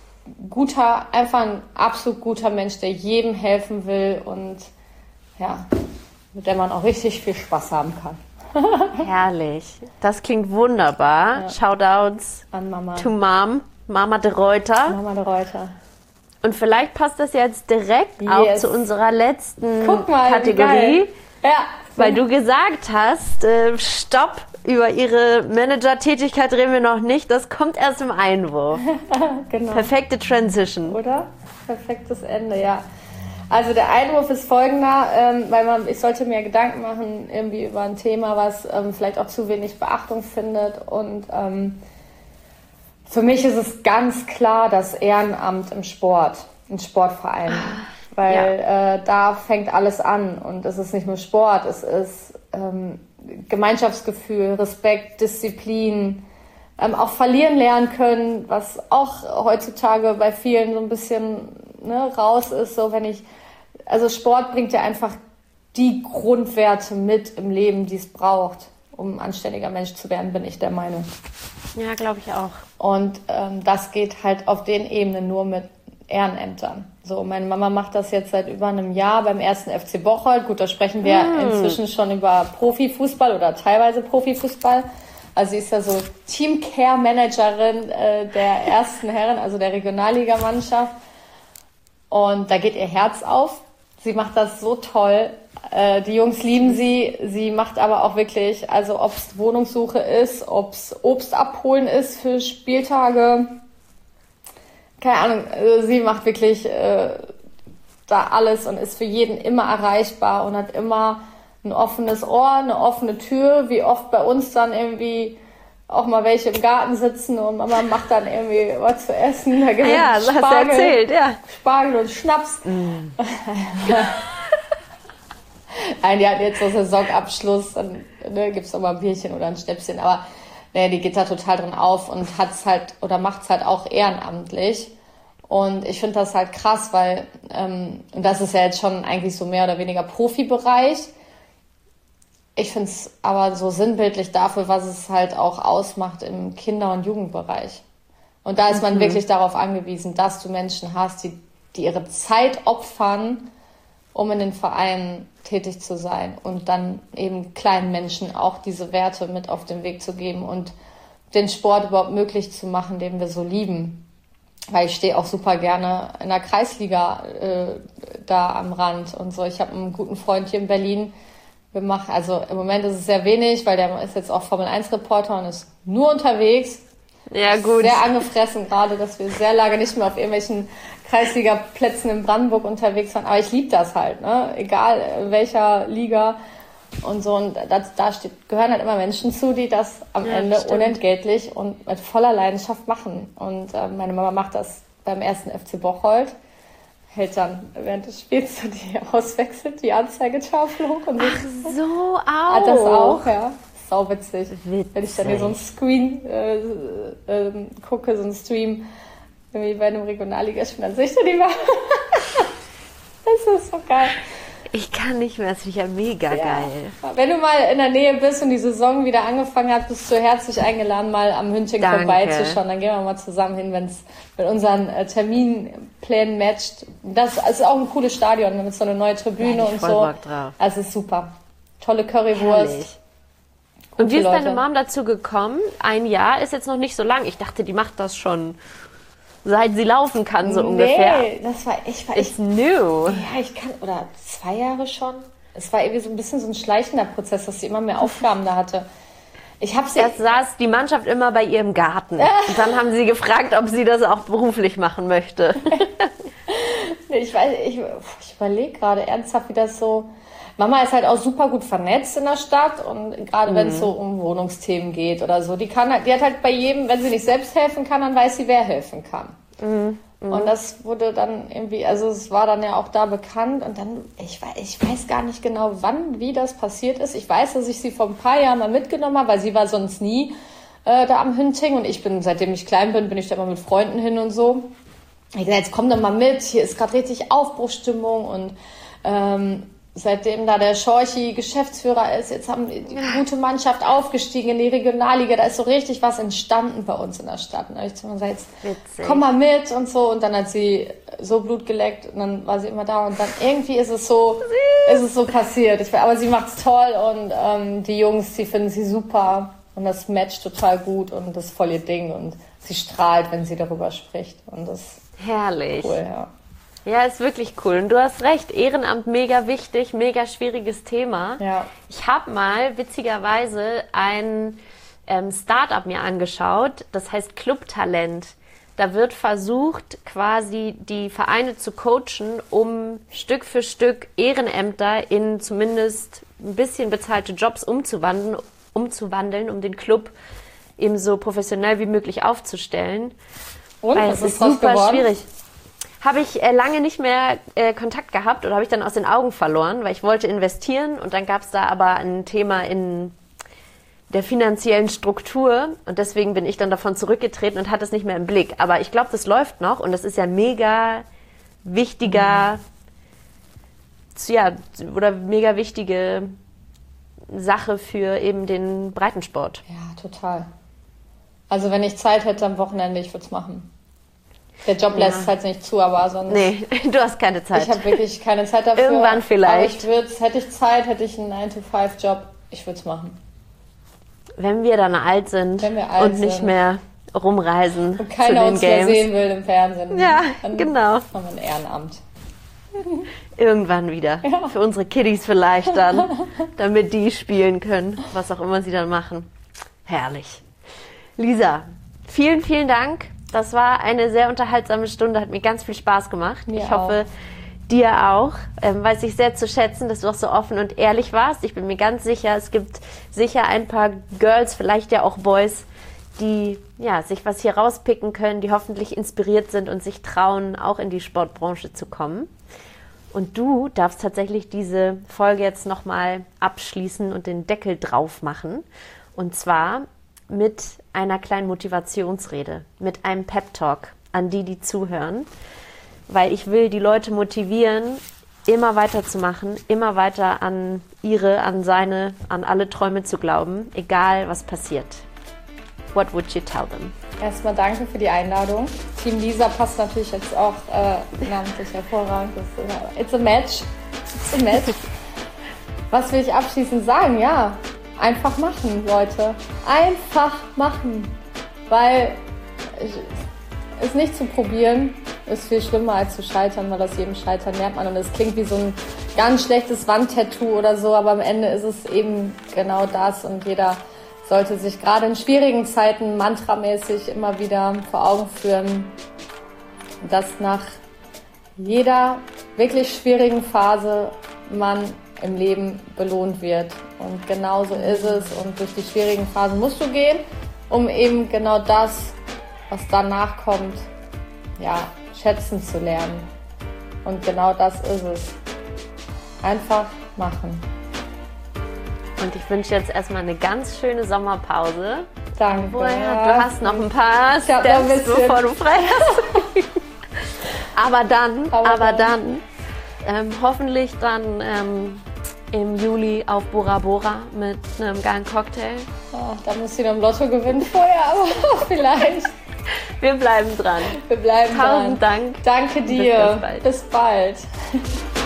A: guter, einfach ein absolut guter Mensch, der jedem helfen will und ja, mit der man auch richtig viel Spaß haben kann.
B: Herrlich. Das klingt wunderbar. Ja. Shoutouts
A: an Mama.
B: To Mom, Mama de Reuter.
A: Mama de Reuter.
B: Und vielleicht passt das jetzt direkt yes. auch zu unserer letzten
A: Guck mal,
B: Kategorie.
A: Ja.
B: Weil du gesagt hast, äh, stopp, über ihre Manager-Tätigkeit reden wir noch nicht, das kommt erst im Einwurf.
A: Genau.
B: Perfekte Transition.
A: Oder? Perfektes Ende, ja. Also der Einwurf ist folgender, ähm, weil man, ich sollte mir Gedanken machen irgendwie über ein Thema, was ähm, vielleicht auch zu wenig Beachtung findet. Und ähm, für mich ist es ganz klar das Ehrenamt im Sport, im Sportverein. Weil ja. äh, da fängt alles an. Und es ist nicht nur Sport, es ist ähm, Gemeinschaftsgefühl, Respekt, Disziplin, ähm, auch verlieren lernen können, was auch heutzutage bei vielen so ein bisschen ne, raus ist. So wenn ich, also Sport bringt ja einfach die Grundwerte mit im Leben, die es braucht, um ein anständiger Mensch zu werden, bin ich der Meinung.
B: Ja, glaube ich auch.
A: Und ähm, das geht halt auf den Ebenen nur mit Ehrenämtern. So, meine Mama macht das jetzt seit über einem Jahr beim ersten F C Bocholt. Gut, da sprechen wir hm. inzwischen schon über Profifußball oder teilweise Profifußball. Also sie ist ja so Team-Care-Managerin äh, der ersten Herren, also der Regionalligamannschaft. Und da geht ihr Herz auf. Sie macht das so toll. Äh, die Jungs lieben sie. Sie macht aber auch wirklich, also ob es Wohnungssuche ist, ob es Obst abholen ist für Spieltage, keine Ahnung, also sie macht wirklich äh, da alles und ist für jeden immer erreichbar und hat immer ein offenes Ohr, eine offene Tür, wie oft bei uns dann irgendwie auch mal welche im Garten sitzen und Mama macht dann irgendwie was zu essen. Da gibt
B: ja, so
A: Spargel,
B: hast du erzählt, ja.
A: Spargel und Schnaps. Mm. Nein, die hat jetzt so Saisonabschluss, dann ne, gibt's noch mal ein Bierchen oder ein Schnäpschen, aber ne, die geht da total drin auf und hat's halt oder macht's halt auch ehrenamtlich. Und ich finde das halt krass, weil ähm, und das ist ja jetzt schon eigentlich so mehr oder weniger Profibereich. Ich finde es aber so sinnbildlich dafür, was es halt auch ausmacht im Kinder- und Jugendbereich. Und da ist man mhm. wirklich darauf angewiesen, dass du Menschen hast, die, die ihre Zeit opfern, um in den Vereinen tätig zu sein und dann eben kleinen Menschen auch diese Werte mit auf den Weg zu geben und den Sport überhaupt möglich zu machen, den wir so lieben. Weil ich stehe auch super gerne in der Kreisliga äh, da am Rand und so. Ich habe einen guten Freund hier in Berlin. Wir machen, also im Moment ist es sehr wenig, weil der ist jetzt auch Formel eins Reporter und ist nur unterwegs.
B: Ja, gut.
A: Sehr angefressen gerade, dass wir sehr lange nicht mehr auf irgendwelchen Kreisliga-Plätzen in Brandenburg unterwegs waren. Aber ich liebe das halt, ne? Egal in welcher Liga und so. Und da, da steht, gehören halt immer Menschen zu, die das am ja, Ende stimmt. unentgeltlich und mit voller Leidenschaft machen. Und äh, meine Mama macht das beim ersten F C Bocholt. Hält dann während des Spiels so die auswechselt, die Anzeigetafel hoch. Und
B: ach so, auch.
A: Hat das auch, ja. Sau witzig. witzig. Wenn ich dann hier so einen Screen äh, äh, gucke, so einen Stream, wie bei einem Regionalligaspiel, dann sehe ich da die mal. Das ist so geil.
B: Ich kann nicht mehr, das finde ich ja mega ja. geil.
A: Wenn du mal in der Nähe bist und die Saison wieder angefangen hat, bist du herzlich eingeladen, mal am Hündchen vorbeizuschauen. Dann gehen wir mal zusammen hin, wenn es mit unseren äh, Terminplänen matcht. Das ist auch ein cooles Stadion mit so einer neuen Tribüne ja, und
B: voll
A: so.
B: Bock drauf.
A: Also ist super. Tolle Currywurst.
B: Herrlich. Und wie ist Leute. Deine Mom dazu gekommen? Ein Jahr ist jetzt noch nicht so lang. Ich dachte, die macht das schon seit sie laufen kann, so
A: nee,
B: ungefähr.
A: Nee, das war ich. War
B: It's
A: ich,
B: new.
A: Ja, ich kann, oder zwei Jahre schon. Es war irgendwie so ein bisschen so ein schleichender Prozess, dass sie immer mehr Aufgaben da hatte. Ich habe sie.
B: Erst saß die Mannschaft immer bei ihr im Garten. Und dann haben sie gefragt, ob sie das auch beruflich machen möchte.
A: nee, ich weiß, ich, ich überlege gerade ernsthaft, wie das so. Mama ist halt auch super gut vernetzt in der Stadt und gerade mhm. wenn es so um Wohnungsthemen geht oder so, die kann halt, die hat halt bei jedem, wenn sie nicht selbst helfen kann, dann weiß sie, wer helfen kann. Mhm. Mhm. Und das wurde dann irgendwie, also es war dann ja auch da bekannt und dann, ich weiß, ich weiß gar nicht genau, wann, wie das passiert ist. Ich weiß, dass ich sie vor ein paar Jahren mal mitgenommen habe, weil sie war sonst nie äh, da am Hünting und ich bin, seitdem ich klein bin, bin ich da immer mit Freunden hin und so. Ich gesagt, jetzt komm doch mal mit, hier ist gerade richtig Aufbruchsstimmung und ähm, seitdem da der Schorchi Geschäftsführer ist, jetzt haben die gute Mannschaft aufgestiegen in die Regionalliga, da ist so richtig was entstanden bei uns in der Stadt. Und da habe ich zu mir gesagt, jetzt komm mal mit und so. Und dann hat sie so Blut geleckt und dann war sie immer da. Und dann irgendwie ist es so, ist es so passiert. Ich, aber sie macht's toll und ähm, die Jungs, die finden sie super und das matcht total gut und das ist voll ihr Ding. Und sie strahlt, wenn sie darüber spricht. Und das ist
B: herrlich.
A: Cool, ja.
B: Ja, ist wirklich cool. Und du hast recht, Ehrenamt mega wichtig, mega schwieriges Thema.
A: Ja.
B: Ich habe mal witzigerweise ein ähm, Start-up mir angeschaut, das heißt Clubtalent. Da wird versucht, quasi die Vereine zu coachen, um Stück für Stück Ehrenämter in zumindest ein bisschen bezahlte Jobs umzuwandeln, umzuwandeln, um den Club eben so professionell wie möglich aufzustellen.
A: Und
B: Weil
A: das
B: es
A: ist
B: ist super
A: geworden?
B: schwierig. Habe ich äh, lange nicht mehr äh, Kontakt gehabt oder habe ich dann aus den Augen verloren, weil ich wollte investieren und dann gab es da aber ein Thema in der finanziellen Struktur und deswegen bin ich dann davon zurückgetreten und hatte es nicht mehr im Blick. Aber ich glaube, das läuft noch und das ist ja mega wichtiger, mhm. ja, oder mega wichtige Sache für eben den Breitensport.
A: Ja, total. Also wenn ich Zeit hätte am Wochenende, ich würde es machen. Der Job ja. lässt es halt nicht zu, aber sonst...
B: Nee, du hast keine Zeit.
A: Ich habe wirklich keine Zeit dafür.
B: Irgendwann vielleicht.
A: Aber ich würde hätte ich Zeit, hätte ich einen nine to five Job, ich würde es machen.
B: Wenn wir dann alt sind
A: Wenn wir alt
B: und nicht
A: sind.
B: mehr rumreisen
A: und keiner
B: zu den
A: uns
B: Games.
A: mehr sehen will im Fernsehen.
B: Ja,
A: dann
B: genau.
A: machen wir ein Ehrenamt.
B: Irgendwann wieder.
A: Ja.
B: Für unsere Kiddies vielleicht dann, damit die spielen können, was auch immer sie dann machen. Herrlich. Lisa, vielen, vielen Dank. Das war eine sehr unterhaltsame Stunde, hat mir ganz viel Spaß gemacht.
A: Mir
B: ich hoffe,
A: auch.
B: dir auch. Ähm, weiß ich sehr zu schätzen, dass du auch so offen und ehrlich warst. Ich bin mir ganz sicher, es gibt sicher ein paar Girls, vielleicht ja auch Boys, die ja, sich was hier rauspicken können, die hoffentlich inspiriert sind und sich trauen, auch in die Sportbranche zu kommen. Und du darfst tatsächlich diese Folge jetzt nochmal abschließen und den Deckel drauf machen. Und zwar mit einer kleinen Motivationsrede, mit einem Pep-Talk. an die, die zuhören, weil ich will die Leute motivieren, immer weiterzumachen, immer weiter an ihre, an seine, an alle Träume zu glauben, egal was passiert. What would you tell them?
A: Erstmal danke für die Einladung. Team Lisa passt natürlich jetzt auch äh, namentlich hervorragend. Das ist, äh, it's a match. It's a match. Was will ich abschließend sagen? Ja, einfach machen, Leute. Einfach machen. Weil es nicht zu probieren ist viel schlimmer als zu scheitern, weil aus jedem Scheitern lernt man. Und es klingt wie so ein ganz schlechtes Wandtattoo oder so, aber am Ende ist es eben genau das. Und jeder sollte sich gerade in schwierigen Zeiten mantramäßig immer wieder vor Augen führen, dass nach jeder wirklich schwierigen Phase man im Leben belohnt wird. Und genau so ist es. Und durch die schwierigen Phasen musst du gehen, um eben genau das, was danach kommt, ja, schätzen zu lernen. Und genau das ist es. Einfach machen.
B: Und ich wünsche jetzt erstmal eine ganz schöne Sommerpause.
A: Danke.
B: Woher, du hast noch ein paar
A: ich hab noch ein
B: Steps,
A: bisschen.
B: bevor du frei hast. aber dann, aber, aber dann, dann ähm, hoffentlich dann ähm, im Juli auf Bora Bora mit einem geilen Cocktail.
A: Oh, da muss ich noch im Lotto gewinnen vorher, aber vielleicht.
B: Wir bleiben dran.
A: Wir bleiben
B: Tausend
A: dran.
B: Dank.
A: Danke dir.
B: Bis, bis bald.
A: Bis bald.